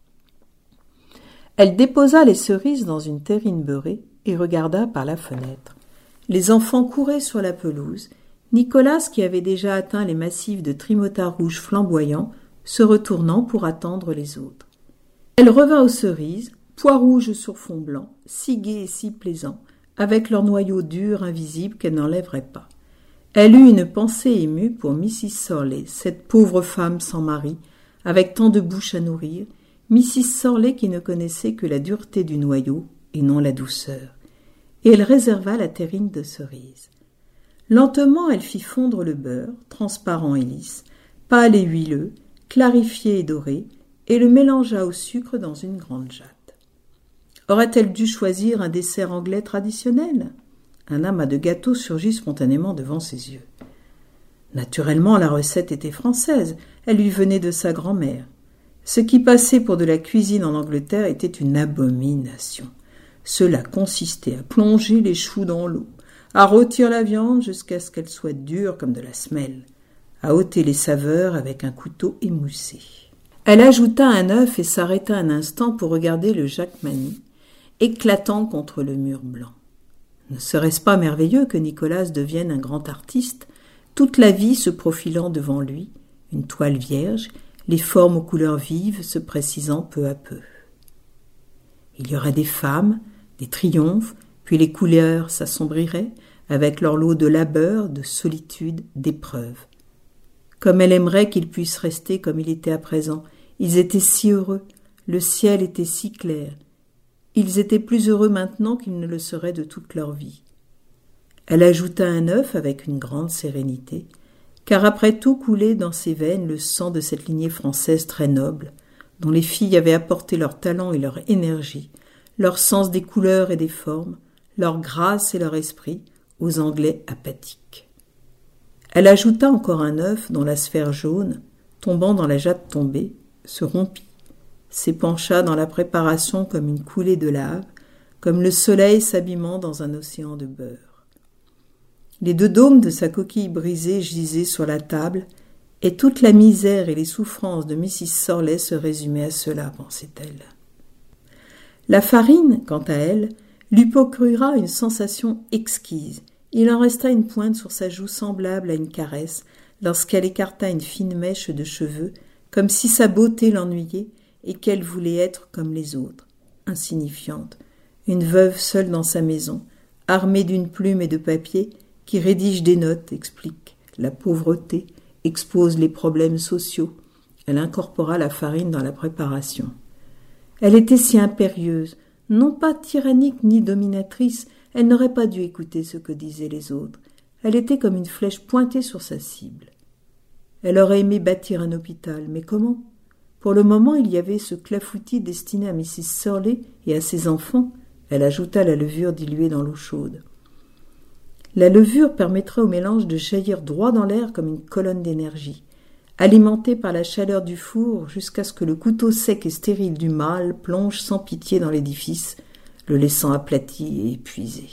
Elle déposa les cerises dans une terrine beurrée et regarda par la fenêtre. Les enfants couraient sur la pelouse. Nicolas, qui avait déjà atteint les massifs de trimota rouge flamboyants, se retournant pour attendre les autres. Elle revint aux cerises, pois rouges sur fond blanc, si gais et si plaisants, avec leur noyau dur, invisible, qu'elle n'enlèverait pas. Elle eut une pensée émue pour Mrs. Sorley, cette pauvre femme sans mari, avec tant de bouches à nourrir, Mrs. Sorley qui ne connaissait que la dureté du noyau et non la douceur. Et elle réserva la terrine de cerises. Lentement, elle fit fondre le beurre, transparent et lisse, pâle et huileux, clarifié et doré, et le mélangea au sucre dans une grande jatte. Aurait-elle dû choisir un dessert anglais traditionnel ? Un amas de gâteau surgit spontanément devant ses yeux. Naturellement, la recette était française, elle lui venait de sa grand-mère. Ce qui passait pour de la cuisine en Angleterre était une abomination. Cela consistait à plonger les choux dans l'eau, à rôtir la viande jusqu'à ce qu'elle soit dure comme de la semelle, à ôter les saveurs avec un couteau émoussé. Elle ajouta un œuf et s'arrêta un instant pour regarder le Jackmanie, éclatant contre le mur blanc. Ne serait-ce pas merveilleux que Nicolas devienne un grand artiste, toute la vie se profilant devant lui, une toile vierge, les formes aux couleurs vives se précisant peu à peu. Il y aurait des femmes, des triomphes, puis les couleurs s'assombriraient avec leur lot de labeur, de solitude, d'épreuves. Comme elle aimerait qu'il puisse rester comme il était à présent. Ils étaient si heureux, le ciel était si clair. Ils étaient plus heureux maintenant qu'ils ne le seraient de toute leur vie. Elle ajouta un œuf avec une grande sérénité, car après tout coulait dans ses veines le sang de cette lignée française très noble, dont les filles avaient apporté leur talent et leur énergie, leur sens des couleurs et des formes, leur grâce et leur esprit aux Anglais apathiques. Elle ajouta encore un œuf dont la sphère jaune, tombant dans la jatte tombée, se rompit, s'épancha dans la préparation comme une coulée de lave, comme le soleil s'abîmant dans un océan de beurre. Les deux dômes de sa coquille brisée gisaient sur la table, et toute la misère et les souffrances de Mrs. Sorley se résumaient à cela, pensait-elle. La farine, quant à elle, lui procura une sensation exquise. Il en resta une pointe sur sa joue semblable à une caresse, lorsqu'elle écarta une fine mèche de cheveux, comme si sa beauté l'ennuyait et qu'elle voulait être comme les autres, insignifiante, une veuve seule dans sa maison, armée d'une plume et de papier, qui rédige des notes, explique la pauvreté, expose les problèmes sociaux. Elle incorpora la farine dans la préparation. Elle était si impérieuse, non pas tyrannique ni dominatrice, elle n'aurait pas dû écouter ce que disaient les autres. Elle était comme une flèche pointée sur sa cible. Elle aurait aimé bâtir un hôpital, mais comment ? Pour le moment, il y avait ce clafoutis destiné à Mrs. Sorley et à ses enfants. Elle ajouta la levure diluée dans l'eau chaude. La levure permettrait au mélange de jaillir droit dans l'air comme une colonne d'énergie, alimentée par la chaleur du four jusqu'à ce que le couteau sec et stérile du mâle plonge sans pitié dans l'édifice, le laissant aplati et épuisé.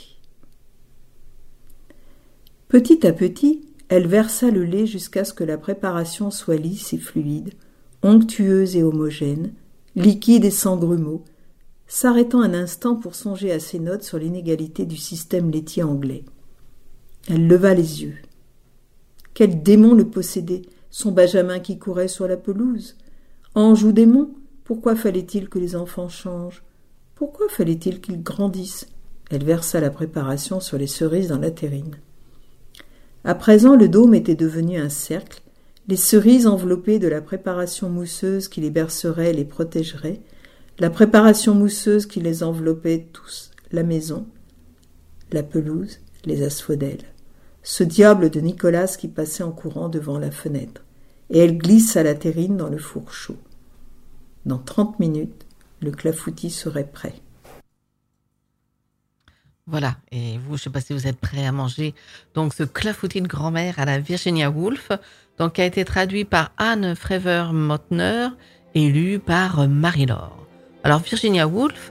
Petit à petit, elle versa le lait jusqu'à ce que la préparation soit lisse et fluide, onctueuse et homogène, liquide et sans grumeaux, s'arrêtant un instant pour songer à ses notes sur l'inégalité du système laitier anglais. Elle leva les yeux. Quel démon le possédait, son Benjamin qui courait sur la pelouse? Ange ou démon, pourquoi fallait-il que les enfants changent? Pourquoi fallait-il qu'ils grandissent? Elle versa la préparation sur les cerises dans la terrine. À présent, le dôme était devenu un cercle, les cerises enveloppées de la préparation mousseuse qui les bercerait et les protégerait, la préparation mousseuse qui les enveloppait tous, la maison, la pelouse, les asphodèles. Ce diable de Nicolas qui passait en courant devant la fenêtre, et elle glissa la terrine dans le four chaud. Dans 30 minutes, le clafoutis serait prêt. Voilà, et vous, je ne sais pas si vous êtes prêts à manger donc ce clafoutis de grand-mère à la Virginia Woolf, donc qui a été traduit par Anne Frewer-Motner et lu par Marie-Laure. Alors Virginia Woolf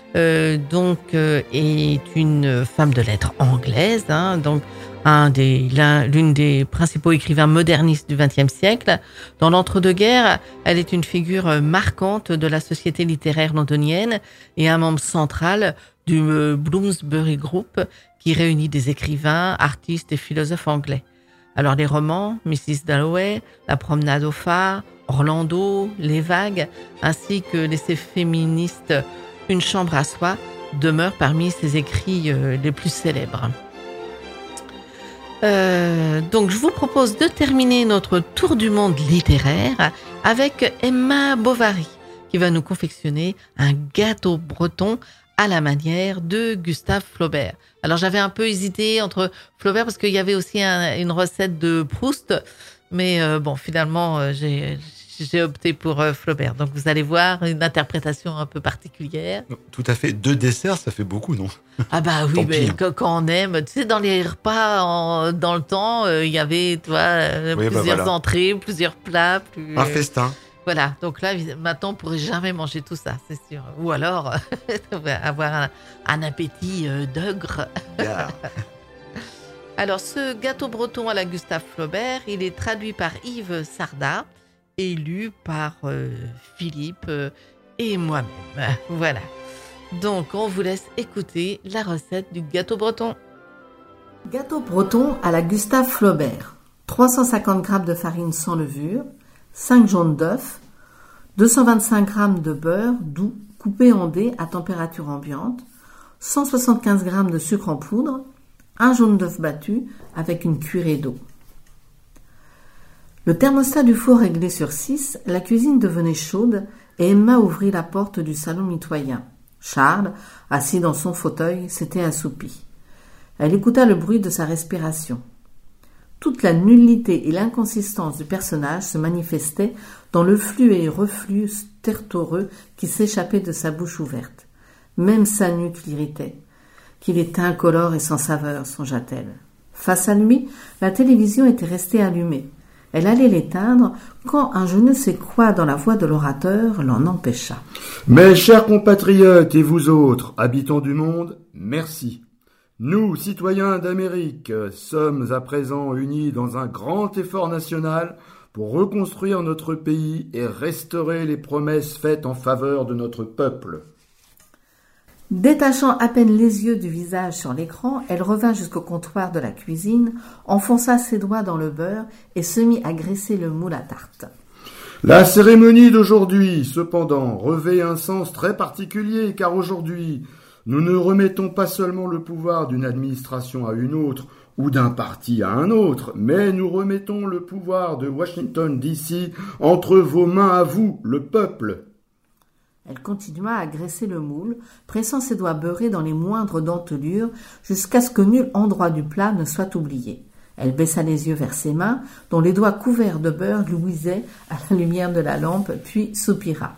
est une femme de lettres anglaise, donc l'une des principaux écrivains modernistes du XXe siècle. Dans l'entre-deux-guerres, elle est une figure marquante de la société littéraire londonienne et un membre central du Bloomsbury Group qui réunit des écrivains, artistes et philosophes anglais. Alors les romans, Mrs. Dalloway, La promenade au phare, Orlando, Les vagues, ainsi que l'essai féministe Une chambre à soi demeurent parmi ses écrits les plus célèbres. Donc je vous propose de terminer notre tour du monde littéraire avec Emma Bovary qui va nous confectionner un gâteau breton à la manière de Gustave Flaubert. Alors j'avais un peu hésité entre Flaubert parce qu'il y avait aussi une recette de Proust, mais finalement j'ai j'ai opté pour Flaubert. Donc vous allez voir une interprétation un peu particulière. Tout à fait. 2 desserts, ça fait beaucoup, non? Ah bah oui, Tant mais pis, hein. quand on aime, tu sais, dans les repas dans le temps, il y avait, tu vois, Oui, plusieurs voilà. entrées, plusieurs plats. Un festin. Voilà, donc là, maintenant, on pourrait jamais manger tout ça, c'est sûr. Ou alors, avoir un appétit d'ogre. Yeah. Alors, ce gâteau breton à la Gustave Flaubert, il est traduit par Yves Sarda et lu par Philippe et moi-même. Voilà. Donc, on vous laisse écouter la recette du gâteau breton. Gâteau breton à la Gustave Flaubert. 350 g de farine sans levure, 5 jaunes d'œufs, 225 g de beurre doux coupé en dés à température ambiante, 175 g de sucre en poudre, un jaune d'œuf battu avec une cuillerée d'eau. Le thermostat du four réglé sur 6, la cuisine devenait chaude et Emma ouvrit la porte du salon mitoyen. Charles, assis dans son fauteuil, s'était assoupi. Elle écouta le bruit de sa respiration. Toute la nullité et l'inconsistance du personnage se manifestaient dans le flux et reflux stertoreux qui s'échappait de sa bouche ouverte. Même sa nuque l'irritait. Qu'il est incolore et sans saveur, songea-t-elle. Face à lui, la télévision était restée allumée. Elle allait l'éteindre quand un je ne sais quoi dans la voix de l'orateur l'en empêcha. Mes chers compatriotes et vous autres, habitants du monde, merci. Nous, citoyens d'Amérique, sommes à présent unis dans un grand effort national pour reconstruire notre pays et restaurer les promesses faites en faveur de notre peuple. Détachant à peine les yeux du visage sur l'écran, elle revint jusqu'au comptoir de la cuisine, enfonça ses doigts dans le beurre et se mit à graisser le moule à tarte. La cérémonie d'aujourd'hui, cependant, revêt un sens très particulier, car aujourd'hui, nous ne remettons pas seulement le pouvoir d'une administration à une autre, ou d'un parti à un autre, mais nous remettons le pouvoir de Washington DC entre vos mains à vous, le peuple. Elle continua à graisser le moule, pressant ses doigts beurrés dans les moindres dentelures, jusqu'à ce que nul endroit du plat ne soit oublié. Elle baissa les yeux vers ses mains, dont les doigts couverts de beurre luisaient à la lumière de la lampe, puis soupira.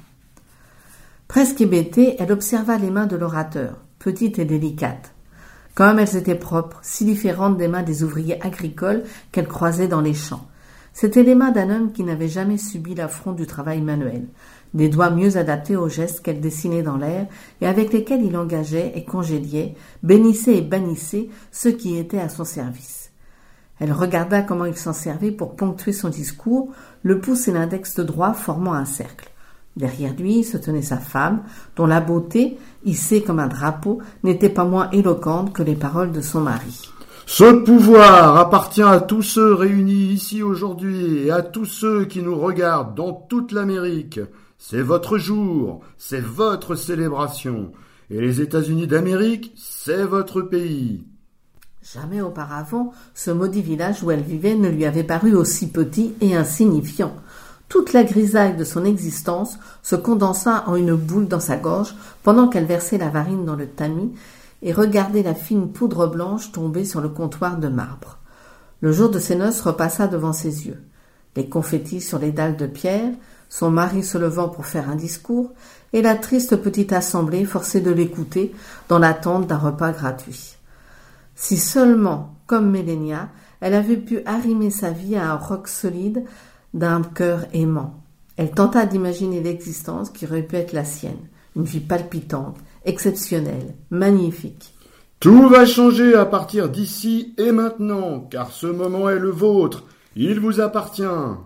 Presque hébétée, elle observa les mains de l'orateur, petites et délicates. Comme elles étaient propres, si différentes des mains des ouvriers agricoles qu'elle croisait dans les champs. C'étaient les mains d'un homme qui n'avait jamais subi l'affront du travail manuel, des doigts mieux adaptés aux gestes qu'elle dessinait dans l'air et avec lesquels il engageait et congédiait, bénissait et bannissait ceux qui étaient à son service. Elle regarda comment il s'en servait pour ponctuer son discours, le pouce et l'index droit formant un cercle. Derrière lui se tenait sa femme, dont la beauté, hissée comme un drapeau, n'était pas moins éloquente que les paroles de son mari. Ce pouvoir appartient à tous ceux réunis ici aujourd'hui et à tous ceux qui nous regardent dans toute l'Amérique. C'est votre jour, c'est votre célébration. Et les États-Unis d'Amérique, c'est votre pays. Jamais auparavant, ce maudit village où elle vivait ne lui avait paru aussi petit et insignifiant. Toute la grisaille de son existence se condensa en une boule dans sa gorge pendant qu'elle versait la farine dans le tamis et regardait la fine poudre blanche tomber sur le comptoir de marbre. Le jour de ses noces repassa devant ses yeux. Les confettis sur les dalles de pierre, son mari se levant pour faire un discours, et la triste petite assemblée forcée de l'écouter dans l'attente d'un repas gratuit. Si seulement, comme Mélania, elle avait pu arrimer sa vie à un roc solide d'un cœur aimant. Elle tenta d'imaginer l'existence qui aurait pu être la sienne, une vie palpitante, exceptionnelle, magnifique. Tout va changer à partir d'ici et maintenant, car ce moment est le vôtre, il vous appartient.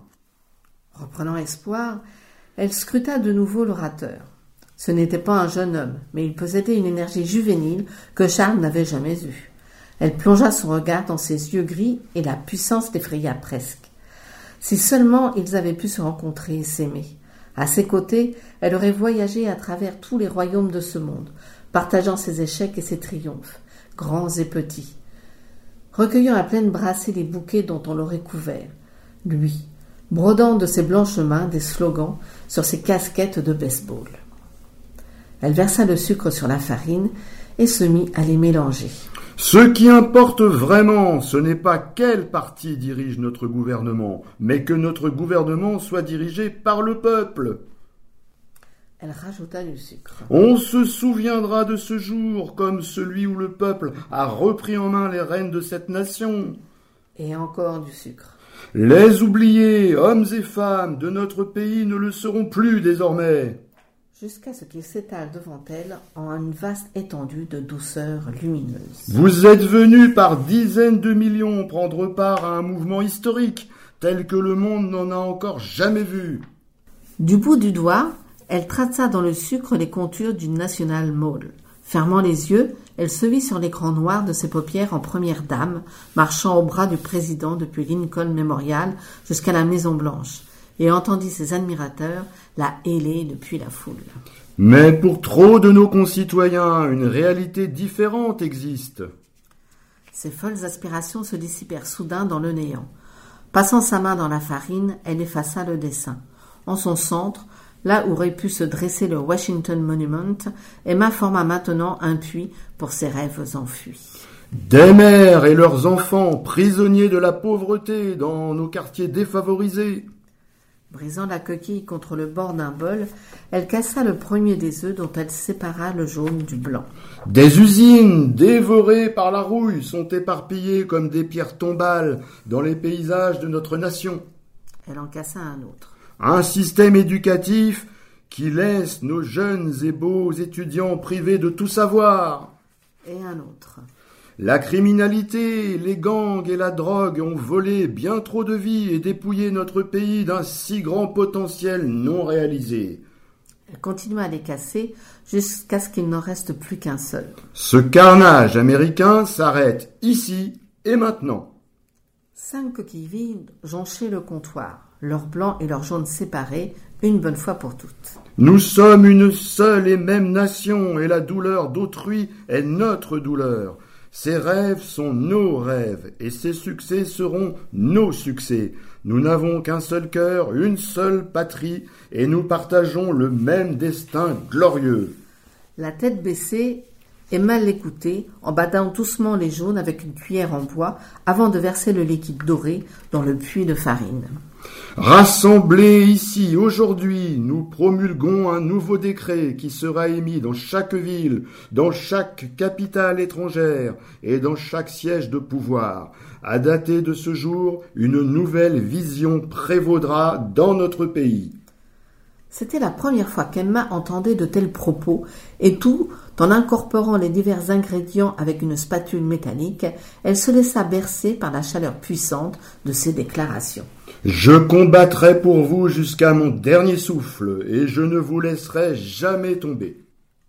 Reprenant espoir, elle scruta de nouveau l'orateur. Ce n'était pas un jeune homme, mais il possédait une énergie juvénile que Charles n'avait jamais eue. Elle plongea son regard dans ses yeux gris et la puissance l'effraya presque. Si seulement ils avaient pu se rencontrer et s'aimer. À ses côtés, elle aurait voyagé à travers tous les royaumes de ce monde, partageant ses échecs et ses triomphes, grands et petits, recueillant à pleines brassées les bouquets dont on l'aurait couvert. Lui, brodant de ses blanches mains des slogans sur ses casquettes de baseball. Elle versa le sucre sur la farine et se mit à les mélanger. Ce qui importe vraiment, ce n'est pas quel parti dirige notre gouvernement, mais que notre gouvernement soit dirigé par le peuple. Elle rajouta du sucre. On se souviendra de ce jour comme celui où le peuple a repris en main les rênes de cette nation. Et encore du sucre. Les oubliés, hommes et femmes de notre pays ne le seront plus désormais. Jusqu'à ce qu'il s'étale devant elle en une vaste étendue de douceur lumineuse. Vous êtes venus par dizaines de millions prendre part à un mouvement historique, tel que le monde n'en a encore jamais vu. Du bout du doigt, elle traça dans le sucre les contours du National Mall. Fermant les yeux, elle se vit sur l'écran noir de ses paupières en première dame, marchant au bras du président depuis Lincoln Memorial jusqu'à la Maison Blanche, et entendit ses admirateurs la héler depuis la foule. Mais pour trop de nos concitoyens, une réalité différente existe. Ses folles aspirations se dissipèrent soudain dans le néant. Passant sa main dans la farine, elle effaça le dessin. En son centre, là où aurait pu se dresser le Washington Monument, Emma forma maintenant un puits pour ses rêves enfuis. Des mères et leurs enfants, prisonniers de la pauvreté dans nos quartiers défavorisés. Brisant la coquille contre le bord d'un bol, elle cassa le premier des œufs dont elle sépara le jaune du blanc. Des usines dévorées par la rouille sont éparpillées comme des pierres tombales dans les paysages de notre nation. Elle en cassa un autre. Un système éducatif qui laisse nos jeunes et beaux étudiants privés de tout savoir. Et un autre. La criminalité, les gangs et la drogue ont volé bien trop de vies et dépouillé notre pays d'un si grand potentiel non réalisé. Elle continua à les casser jusqu'à ce qu'il n'en reste plus qu'un seul. Ce carnage américain s'arrête ici et maintenant. 5 coquilles vides jonchaient le comptoir, leur blanc et leur jaune séparés, une bonne fois pour toutes. Nous sommes une seule et même nation et la douleur d'autrui est notre douleur. Ces rêves sont nos rêves et ces succès seront nos succès. Nous n'avons qu'un seul cœur, une seule patrie et nous partageons le même destin glorieux. La tête baissée, Emma l'écoutait en battant doucement les jaunes avec une cuillère en bois avant de verser le liquide doré dans le puits de farine. Rassemblés ici aujourd'hui, nous promulguons un nouveau décret qui sera émis dans chaque ville, dans chaque capitale étrangère et dans chaque siège de pouvoir. À dater de ce jour, une nouvelle vision prévaudra dans notre pays. C'était la première fois qu'Emma entendait de tels propos, et tout en incorporant les divers ingrédients avec une spatule métallique, elle se laissa bercer par la chaleur puissante de ces déclarations. Je combattrai pour vous jusqu'à mon dernier souffle, et je ne vous laisserai jamais tomber.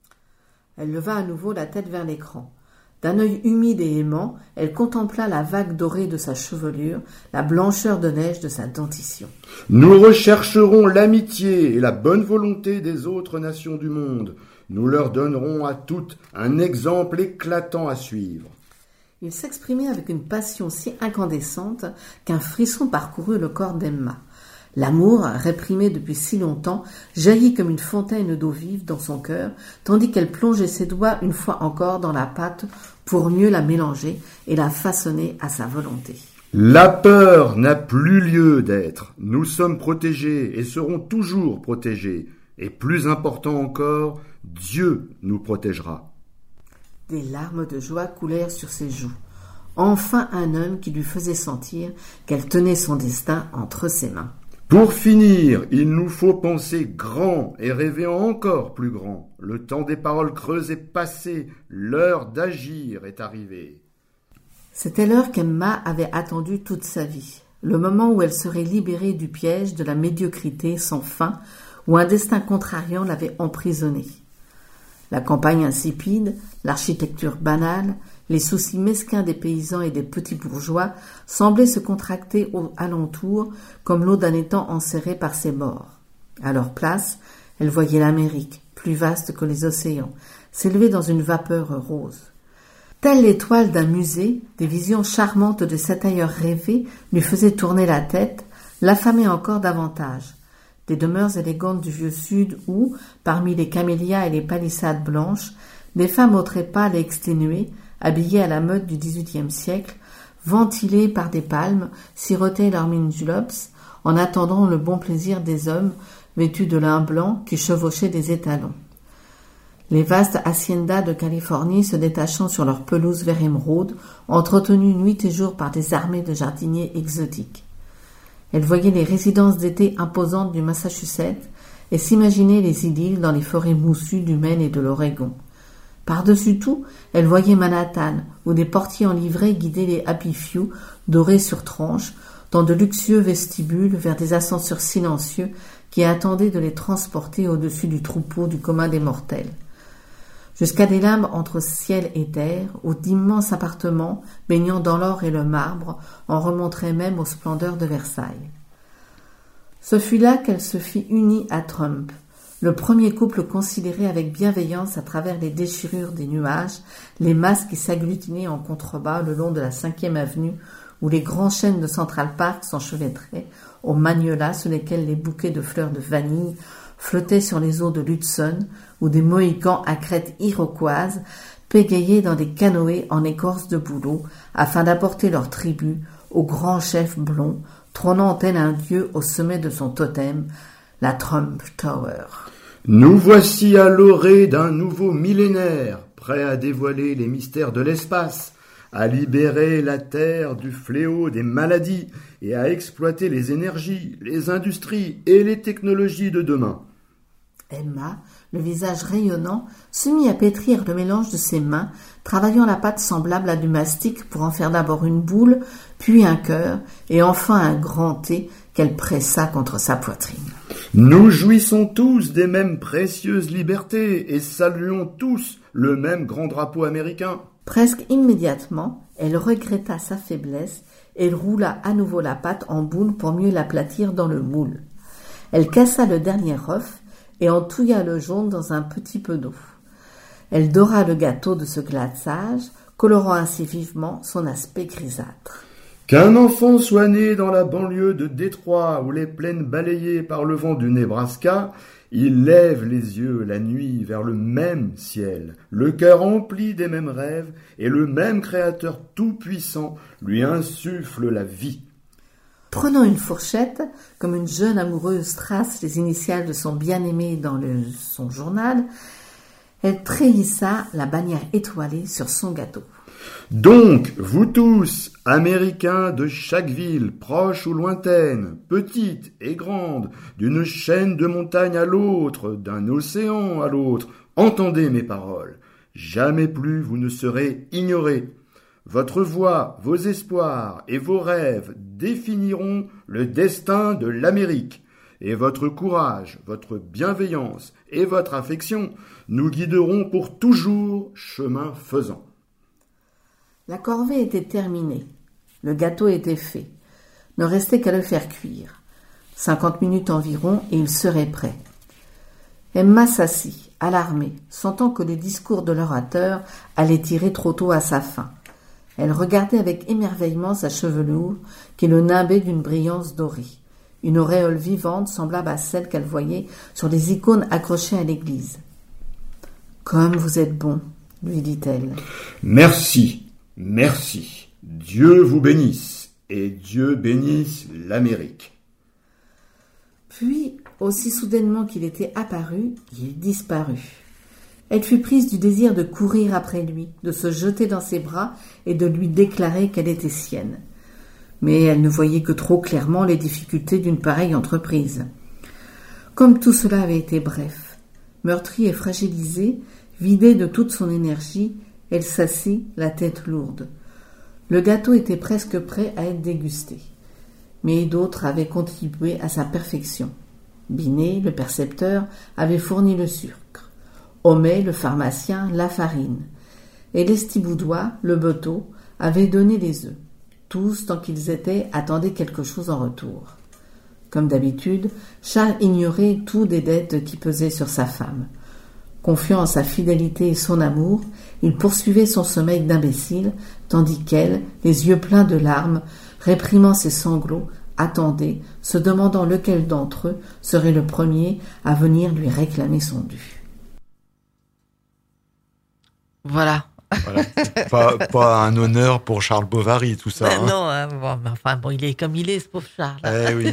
Elle leva à nouveau la tête vers l'écran. D'un œil humide et aimant, elle contempla la vague dorée de sa chevelure, la blancheur de neige de sa dentition. Nous rechercherons l'amitié et la bonne volonté des autres nations du monde. Nous leur donnerons à toutes un exemple éclatant à suivre. Il s'exprimait avec une passion si incandescente qu'un frisson parcourut le corps d'Emma. L'amour, réprimé depuis si longtemps, jaillit comme une fontaine d'eau vive dans son cœur, tandis qu'elle plongeait ses doigts une fois encore dans la pâte pour mieux la mélanger et la façonner à sa volonté. La peur n'a plus lieu d'être. Nous sommes protégés et serons toujours protégés. Et plus important encore, Dieu nous protégera. Des larmes de joie coulèrent sur ses joues. Enfin un homme qui lui faisait sentir qu'elle tenait son destin entre ses mains. Pour finir, il nous faut penser grand et rêver encore plus grand. Le temps des paroles creuses est passé, l'heure d'agir est arrivée. C'était l'heure qu'Emma avait attendue toute sa vie, le moment où elle serait libérée du piège de la médiocrité sans fin, où un destin contrariant l'avait emprisonnée. La campagne insipide, l'architecture banale, les soucis mesquins des paysans et des petits bourgeois semblaient se contracter aux alentours comme l'eau d'un étang enserré par ses bords. À leur place, elle voyait l'Amérique, plus vaste que les océans, s'élever dans une vapeur rose. Telle l'étoile d'un musée, des visions charmantes de cet ailleurs rêvé lui faisaient tourner la tête, l'affamait encore davantage. Des demeures élégantes du vieux Sud où, parmi les camélias et les palissades blanches, Des femmes au trait pâle et exténuées, habillées à la mode du XVIIIe siècle, ventilées par des palmes, sirotaient leurs minjlops en attendant le bon plaisir des hommes vêtus de lin blanc qui chevauchaient des étalons. Les vastes haciendas de Californie se détachant sur leurs pelouses vert émeraude, entretenues nuit et jour par des armées de jardiniers exotiques. Elle voyait les résidences d'été imposantes du Massachusetts et s'imaginait les idylles dans les forêts moussues du Maine et de l'Oregon. Par-dessus tout, elle voyait Manhattan, où des portiers en livrée guidaient les Happy Few, dorés sur tranches, dans de luxueux vestibules vers des ascenseurs silencieux qui attendaient de les transporter au-dessus du troupeau du commun des mortels. Jusqu'à des limbes entre ciel et terre, où d'immenses appartements, baignant dans l'or et le marbre, en remonteraient même aux splendeurs de Versailles. Ce fut là qu'elle se fit unie à Trump, le premier couple considéré avec bienveillance à travers les déchirures des nuages, les masses qui s'agglutinaient en contrebas le long de la 5e avenue, où les grands chênes de Central Park s'enchevêtraient aux magnolias sous lesquels les bouquets de fleurs de vanille flottaient sur les eaux de l'Hudson, où des mohicans à crête iroquoise pégayaient dans des canoës en écorce de bouleau afin d'apporter leur tribut au grand chef blond, trônant tel un dieu au sommet de son totem, la Trump Tower. Nous voici à l'orée d'un nouveau millénaire, prêt à dévoiler les mystères de l'espace, à libérer la Terre du fléau des maladies et à exploiter les énergies, les industries et les technologies de demain. Emma, le visage rayonnant, se mit à pétrir le mélange de ses mains, travaillant la pâte semblable à du mastic pour en faire d'abord une boule, puis un cœur, et enfin un grand T qu'elle pressa contre sa poitrine. Nous jouissons tous des mêmes précieuses libertés et saluons tous le même grand drapeau américain. Presque immédiatement, elle regretta sa faiblesse et roula à nouveau la pâte en boule pour mieux l'aplatir dans le moule. Elle cassa le dernier œuf et en touilla le jaune dans un petit peu d'eau. Elle dora le gâteau de ce glaçage, colorant ainsi vivement son aspect grisâtre. Qu'un enfant soit né dans la banlieue de Détroit ou les plaines balayées par le vent du Nebraska, il lève les yeux la nuit vers le même ciel, le cœur empli des mêmes rêves, et le même Créateur tout-puissant lui insuffle la vie. Prenant une fourchette, comme une jeune amoureuse trace les initiales de son bien-aimé dans son journal, elle trahissa la bannière étoilée sur son gâteau. Donc, vous tous, Américains de chaque ville, proche ou lointaine, petite et grande, d'une chaîne de montagnes à l'autre, d'un océan à l'autre, entendez mes paroles. Jamais plus vous ne serez ignorés. Votre voix, vos espoirs et vos rêves définiront le destin de l'Amérique. Et votre courage, votre bienveillance et votre affection nous guideront pour toujours chemin faisant. La corvée était terminée. Le gâteau était fait. Ne restait qu'à le faire cuire. 50 minutes environ et il serait prêt. Emma s'assit, alarmée, sentant que le discours de l'orateur allait tirer trop tôt à sa fin. Elle regardait avec émerveillement sa chevelure qui le nimbait d'une brillance dorée. Une auréole vivante semblable à celle qu'elle voyait sur les icônes accrochées à l'église. « Comme vous êtes bon », lui dit-elle. « Merci. Merci. Dieu vous bénisse, et Dieu bénisse l'Amérique. » Puis, aussi soudainement qu'il était apparu, il disparut. Elle fut prise du désir de courir après lui, de se jeter dans ses bras et de lui déclarer qu'elle était sienne. Mais elle ne voyait que trop clairement les difficultés d'une pareille entreprise. Comme tout cela avait été bref, meurtrie et fragilisée, vidée de toute son énergie, elle s'assit, la tête lourde. Le gâteau était presque prêt à être dégusté. Mais d'autres avaient contribué à sa perfection. Binet, le percepteur, avait fourni le sucre. Homais, le pharmacien, la farine. Et Lestiboudois, le beteau, avait donné les œufs. Tous, tant qu'ils étaient, attendaient quelque chose en retour. Comme d'habitude, Charles ignorait tout des dettes qui pesaient sur sa femme. Confiant en sa fidélité et son amour, il poursuivait son sommeil d'imbécile, tandis qu'elle, les yeux pleins de larmes, réprimant ses sanglots, attendait, se demandant lequel d'entre eux serait le premier à venir lui réclamer son dû. Voilà. Voilà. C'est pas un honneur pour Charles Bovary, tout ça. Hein. Non, mais enfin, bon, il est comme il est, ce pauvre Charles. Eh oui.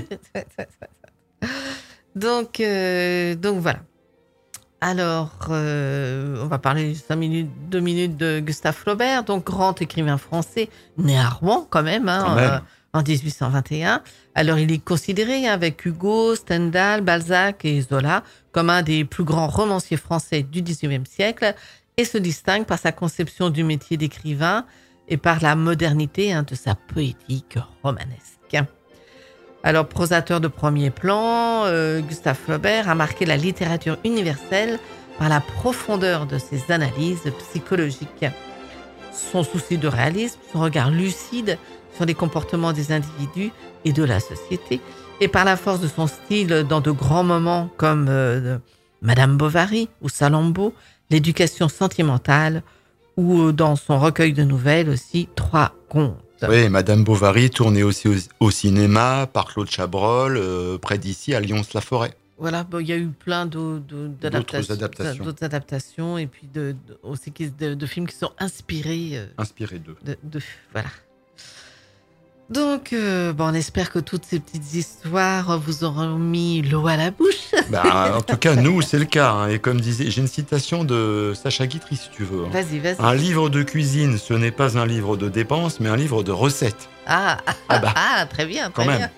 Donc voilà. Alors, on va parler 2 minutes de Gustave Flaubert, donc grand écrivain français, né à Rouen quand même, en 1821. Alors, il est considéré, avec Hugo, Stendhal, Balzac et Zola, comme un des plus grands romanciers français du XIXe siècle et se distingue par sa conception du métier d'écrivain et par la modernité de sa poétique romanesque. Alors, prosateur de premier plan, Gustave Flaubert a marqué la littérature universelle par la profondeur de ses analyses psychologiques. Son souci de réalisme, son regard lucide sur les comportements des individus et de la société, et par la force de son style dans de grands moments comme Madame Bovary ou Salammbô, l'éducation sentimentale, ou dans son recueil de nouvelles aussi, 3 contes. Oui, Madame Bovary, tournée aussi au cinéma par Claude Chabrol, près d'ici, à Lyons-la-Forêt. Voilà, bon, il y a eu plein d'autres adaptations et puis aussi de films qui sont inspirés. Inspirés d'eux. Voilà. Donc, on espère que toutes ces petites histoires vous auront mis l'eau à la bouche. En tout cas, nous, c'est le cas. Hein. Et comme disait, j'ai une citation de Sacha Guitry, si tu veux. Hein. Vas-y. Un livre de cuisine, ce n'est pas un livre de dépenses, mais un livre de recettes. Très bien. Quand même.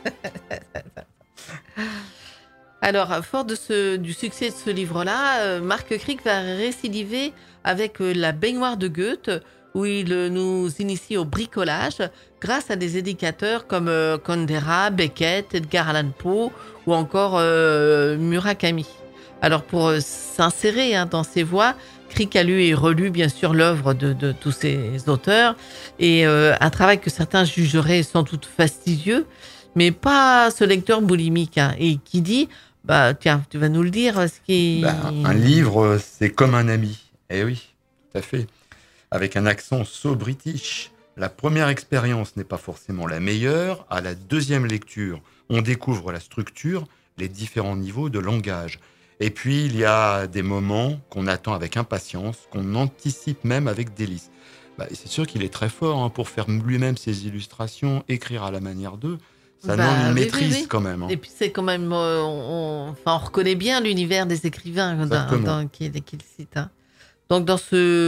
Alors, fort du succès de ce livre-là, Marc Crick va récidiver avec La baignoire de Goethe, où il nous initie au bricolage grâce à des éducateurs comme Kundera, Beckett, Edgar Allan Poe ou encore Murakami. Alors, pour s'insérer dans ces voies, Crick a lu et relu bien sûr l'œuvre de tous ces auteurs, et un travail que certains jugeraient sans doute fastidieux, mais pas ce lecteur boulimique, et qui dit, tiens, tu vas nous le dire, un livre, c'est comme un ami. Eh oui, tout à fait. Avec un accent so-british. La première expérience n'est pas forcément la meilleure. À la deuxième lecture, on découvre la structure, les différents niveaux de langage. Et puis, il y a des moments qu'on attend avec impatience, qu'on anticipe même avec délice. C'est sûr qu'il est très fort pour faire lui-même ses illustrations, écrire à la manière d'eux. Ça demande une maîtrise quand même. Et puis c'est quand même, on reconnaît bien l'univers des écrivains qu'il cite. Hein. Donc dans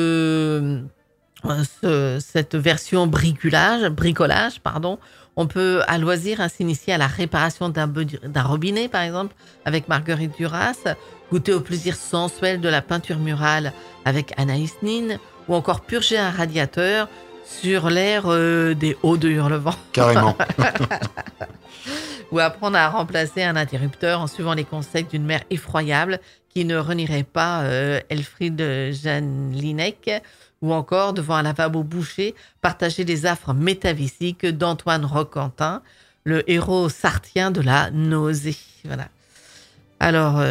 cette version bricolage, on peut à loisir s'initier à la réparation d'un robinet, par exemple, avec Marguerite Duras, goûter au plaisir sensuel de la peinture murale avec Anaïs Nin, ou encore purger un radiateur sur l'air des hauts de Hurlevent. Carrément. Ou apprendre à remplacer un interrupteur en suivant les conseils d'une mère effroyable qui ne renierait pas Elfriede Jelinek, ou encore devant un lavabo bouché, partager les affres métaphysiques d'Antoine Roquentin, le héros sartien de la nausée. Voilà. Alors,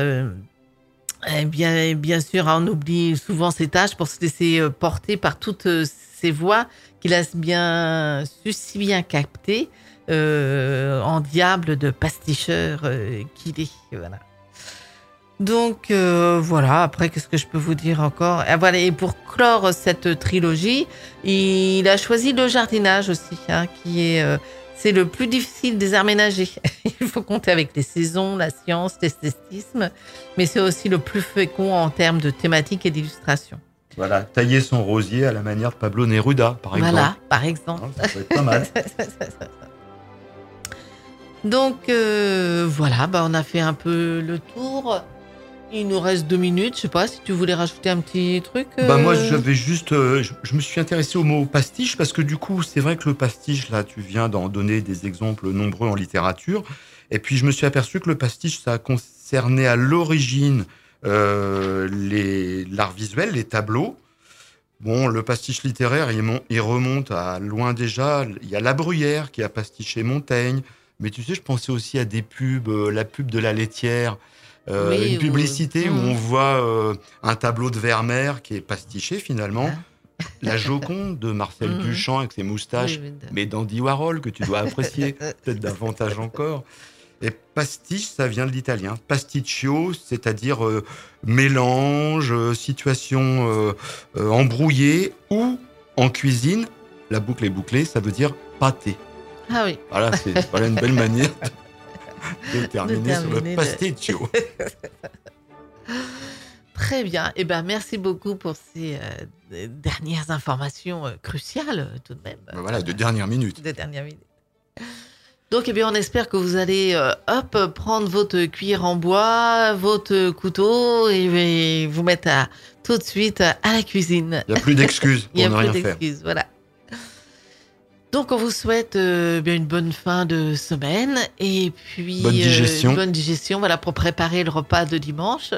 bien sûr, on oublie souvent ses tâches pour se laisser porter par toutes ces voix qu'il a si bien captées en diable de pasticheur qu'il est. Voilà. Donc voilà, après qu'est-ce que je peux vous dire encore ? Et pour clore cette trilogie, il a choisi le jardinage aussi, qui est c'est le plus difficile des arts ménagers. Il faut compter avec les saisons, la science, l'esthétisme, mais c'est aussi le plus fécond en termes de thématique et d'illustration. Voilà, tailler son rosier à la manière de Pablo Neruda, par exemple. Voilà, par exemple. Ça peut être pas mal. Donc voilà, on a fait un peu le tour. Il nous reste 2 minutes. Je sais pas si tu voulais rajouter un petit truc. Moi, j'avais juste, je me suis intéressé au mot pastiche parce que du coup, c'est vrai que le pastiche, là, tu viens d'en donner des exemples nombreux en littérature. Et puis, je me suis aperçu que le pastiche, ça concernait à l'origine l'art visuel, les tableaux. Bon, le pastiche littéraire, il remonte à loin déjà. Il y a La Bruyère qui a pastiché Montaigne. Mais tu sais, je pensais aussi à des pubs, la pub de la laitière. Une publicité où on voit un tableau de Vermeer qui est pastiché finalement. La Joconde de Marcel Duchamp avec ses moustaches, mais d'Andy Warhol que tu dois apprécier peut-être davantage encore. Et pastiche, ça vient de l'italien. Pasticcio, c'est-à-dire mélange, situation embrouillée, ou en cuisine, la boucle est bouclée, ça veut dire pâté. Ah oui. Voilà, c'est une belle manière de terminer sur le pasticcio. Très bien. Eh ben, merci beaucoup pour ces dernières informations cruciales, tout de même. Voilà, de dernière minute. De dernière minute. Donc, eh bien, on espère que vous allez prendre votre cuillère en bois, votre couteau et vous mettre tout de suite à la cuisine. Il n'y a plus d'excuses pour ne rien faire. Voilà. Donc, on vous souhaite bien une bonne fin de semaine et puis bonne digestion. Bonne digestion, voilà, pour préparer le repas de dimanche.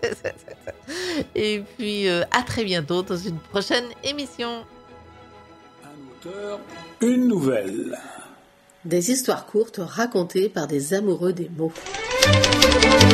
Et puis, à très bientôt dans une prochaine émission. Un auteur, une nouvelle. Des histoires courtes racontées par des amoureux des mots.